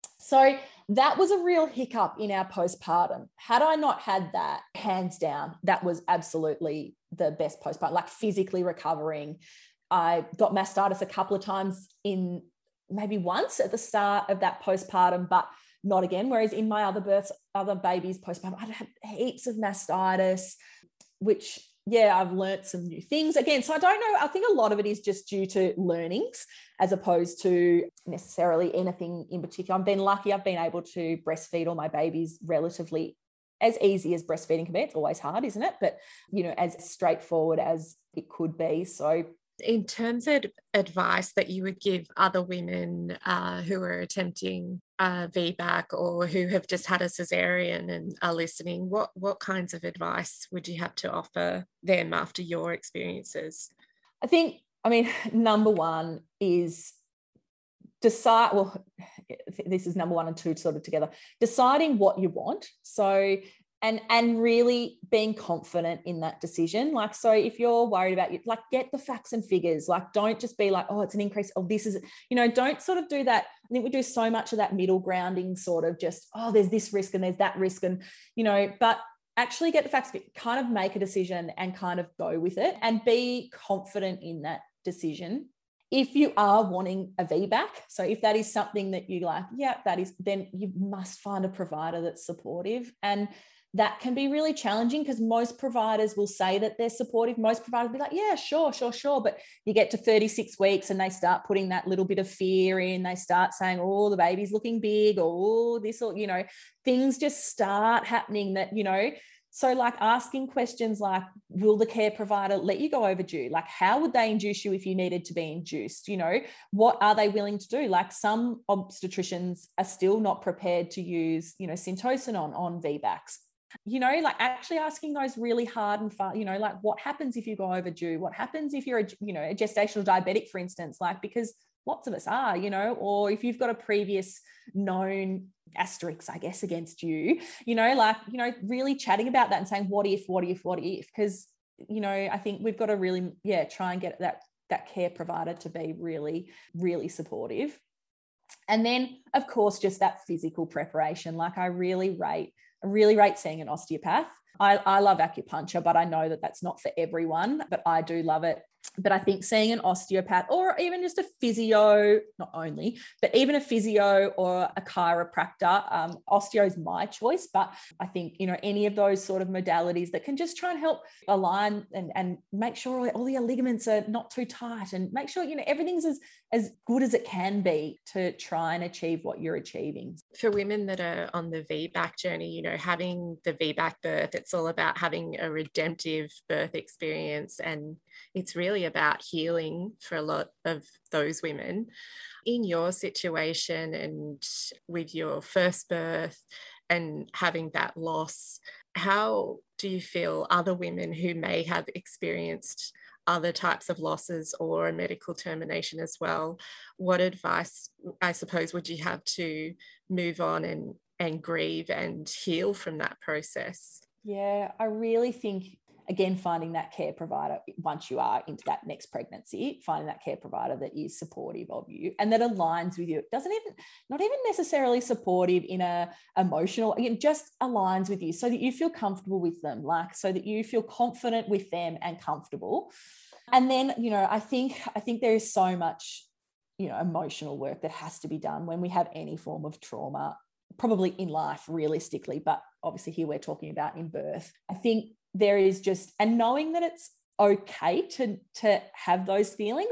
So that was a real hiccup in our postpartum. Had I not had that, hands down, that was absolutely the best postpartum, like physically recovering. I got mastitis a couple of times, in maybe once at the start of that postpartum, but not again. Whereas in my other babies postpartum, I'd had heaps of mastitis, which, I've learnt some new things again. So I don't know. I think a lot of it is just due to learnings as opposed to necessarily anything in particular. I've been lucky. I've been able to breastfeed all my babies relatively as easy as breastfeeding can be. It's always hard, isn't it? But, as straightforward as it could be. So in terms of advice that you would give other women who are attempting VBAC or who have just had a cesarean and are listening, what kinds of advice would you have to offer them after your experiences? I think, number one is decide, well, this is number 1 and 2 sort of together, deciding what you want. So and really being confident in that decision. Like, so if you're worried about you, like, get the facts and figures. Like, don't just be like, oh, it's an increase. Oh, this is, don't sort of do that. I think we do so much of that middle grounding, sort of just, oh, there's this risk and there's that risk. And, but actually get the facts, kind of make a decision and kind of go with it and be confident in that decision. If you are wanting a VBAC, so if that is something that you like, that is, then you must find a provider that's supportive. And that can be really challenging because most providers will say that they're supportive. Most providers will be like, yeah, sure. But you get to 36 weeks and they start putting that little bit of fear in. They start saying, oh, the baby's looking big, or this, or, things just start happening that, so like asking questions like, will the care provider let you go overdue? Like, how would they induce you if you needed to be induced? What are they willing to do? Like, some obstetricians are still not prepared to use, Syntocin on VBACs. Like actually asking those really hard and far, like what happens if you go overdue? What happens if you're a gestational diabetic, for instance, like, because lots of us are, or if you've got a previous known asterisk, I guess, against you, really chatting about that and saying, what if, because, I think we've got to really, try and get that care provider to be really, really supportive. And then of course, just that physical preparation. Like I really rate seeing an osteopath. I love acupuncture, but I know that that's not for everyone, but I do love it. But I think seeing an osteopath or even just a physio, not only, but even a physio or a chiropractor, osteo is my choice. But I think, any of those sort of modalities that can just try and help align and make sure all your ligaments are not too tight and make sure, everything's as good as it can be to try and achieve what you're achieving. For women that are on the VBAC journey, having the VBAC birth, it's all about having a redemptive birth experience, and it's really about healing for a lot of those women. In your situation and with your first birth and having that loss, how do you feel other women who may have experienced other types of losses or a medical termination as well, what advice, I suppose, would you have to move on and grieve and heal from that process? Yeah, I really think, again, finding that care provider once you are into that next pregnancy, finding that care provider that is supportive of you and that aligns with you. It not even necessarily supportive in a emotional, just aligns with you so that you feel comfortable with them, so that you feel confident with them and comfortable. And then, I think there is so much, emotional work that has to be done when we have any form of trauma, probably in life realistically, but obviously here we're talking about in birth. I think there is just, and knowing that it's okay to have those feelings,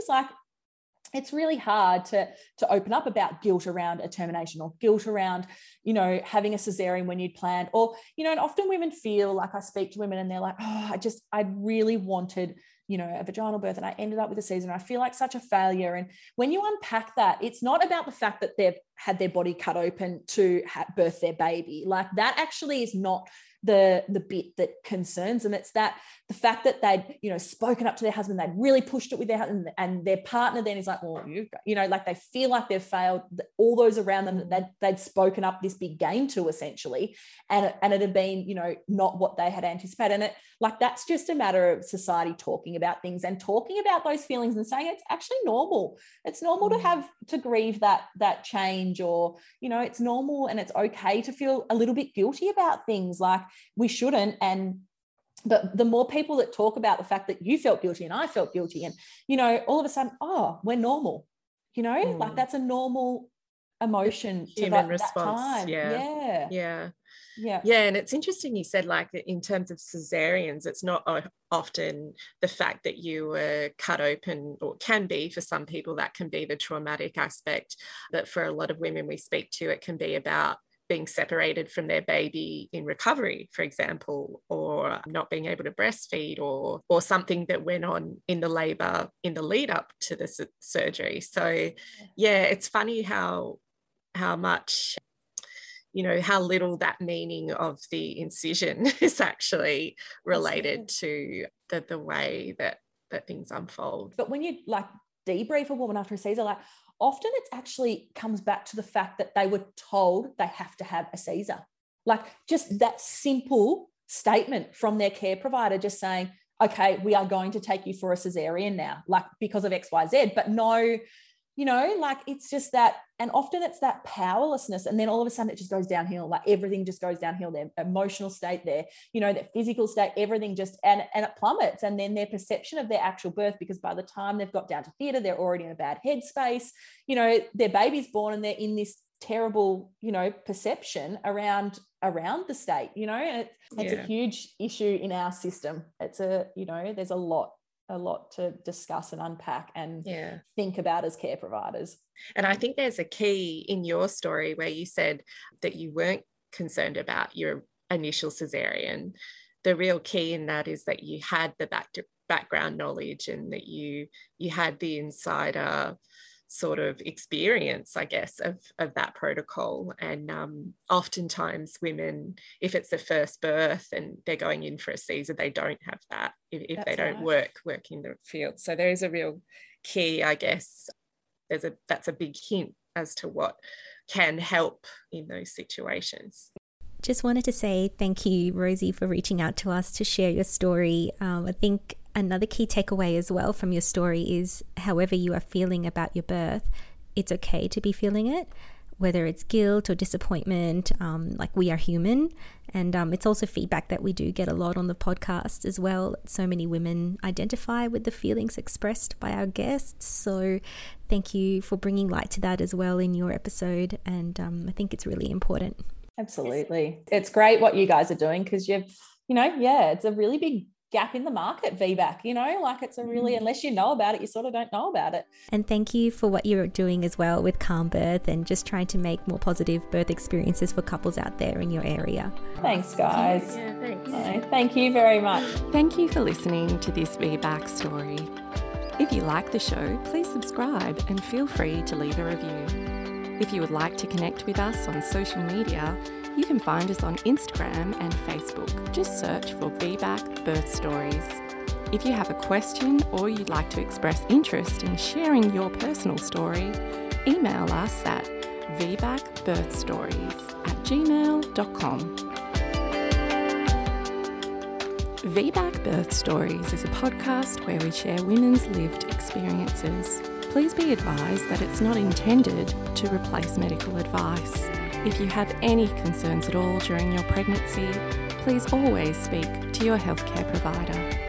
it's really hard to open up about guilt around a termination or guilt around, having a cesarean when you'd planned, or, and often women feel like, I speak to women and they're like, I really wanted, a vaginal birth and I ended up with a Caesar and I feel like such a failure. And when you unpack that, it's not about the fact that they've had their body cut open to birth their baby. That actually is not the bit that concerns them. It's that the fact that they'd, spoken up to their husband, they'd really pushed it with their husband, and their partner then is like, well, they feel like they've failed, all those around them that they'd spoken up this big game to essentially, and it had been, not what they had anticipated. And it, that's just a matter of society talking about things and talking about those feelings and saying it's actually normal. It's normal to grieve that change, or, it's normal and it's okay to feel a little bit guilty about things. We shouldn't. But the more people that talk about the fact that you felt guilty and I felt guilty, and, all of a sudden, we're normal, that's a normal emotion to human that response. Time. Yeah. And it's interesting you said, in terms of cesareans, it's not often the fact that you were cut open, or can be for some people, that can be the traumatic aspect. But for a lot of women we speak to, it can be about being separated from their baby in recovery, for example, or not being able to breastfeed, or something that went on in the labor in the lead up to the surgery. So it's funny how much, how little that meaning of the incision is actually related to the way that things unfold. But when you debrief a woman after a Caesar, often it actually comes back to the fact that they were told they have to have a Caesar. Just that simple statement from their care provider, just saying, okay, we are going to take you for a cesarean now, because of X, Y, Z, but no, it's just that. And often it's that powerlessness. And then all of a sudden it just goes downhill. Everything just goes downhill. Their emotional state, their physical state, everything just, and it plummets. And then their perception of their actual birth, because by the time they've got down to theatre, they're already in a bad headspace. Their baby's born and they're in this terrible, perception around the state, and it's a huge issue in our system. It's there's a lot to discuss and unpack and think about as care providers. And I think there's a key in your story where you said that you weren't concerned about your initial cesarean. The real key in that is that you had the background knowledge, and that you had the insider sort of experience, I guess, of that protocol. And oftentimes women, if it's their first birth and they're going in for a Caesar, they don't have that if they don't work in the field. So there is a real key, I guess. That's a big hint as to what can help in those situations. Just wanted to say thank you, Rosie, for reaching out to us to share your story. I think another key takeaway as well from your story is, however you are feeling about your birth, it's okay to be feeling it. whether it's guilt or disappointment. Like, we are human. And it's also feedback that we do get a lot on the podcast as well. So many women identify with the feelings expressed by our guests. So thank you for bringing light to that as well in your episode. And I think it's really important. Absolutely. It's great what you guys are doing, because it's a really big gap in the market, VBAC, like it's a really, unless you know about it, you sort of don't know about it. And thank you for what you're doing as well with Calm Birth and just trying to make more positive birth experiences for couples out there in your area. Thanks, guys. Yeah, thanks. Thank you very much. Thank you for listening to this VBAC story. If you like the show, please subscribe and feel free to leave a review. If you would like to connect with us on social media, you can find us on Instagram and Facebook. Just search for VBAC Birth Stories. If you have a question or you'd like to express interest in sharing your personal story, email us at vbacbirthstories@gmail.com. VBAC Birth Stories is a podcast where we share women's lived experiences. Please be advised that it's not intended to replace medical advice. If you have any concerns at all during your pregnancy, please always speak to your healthcare provider.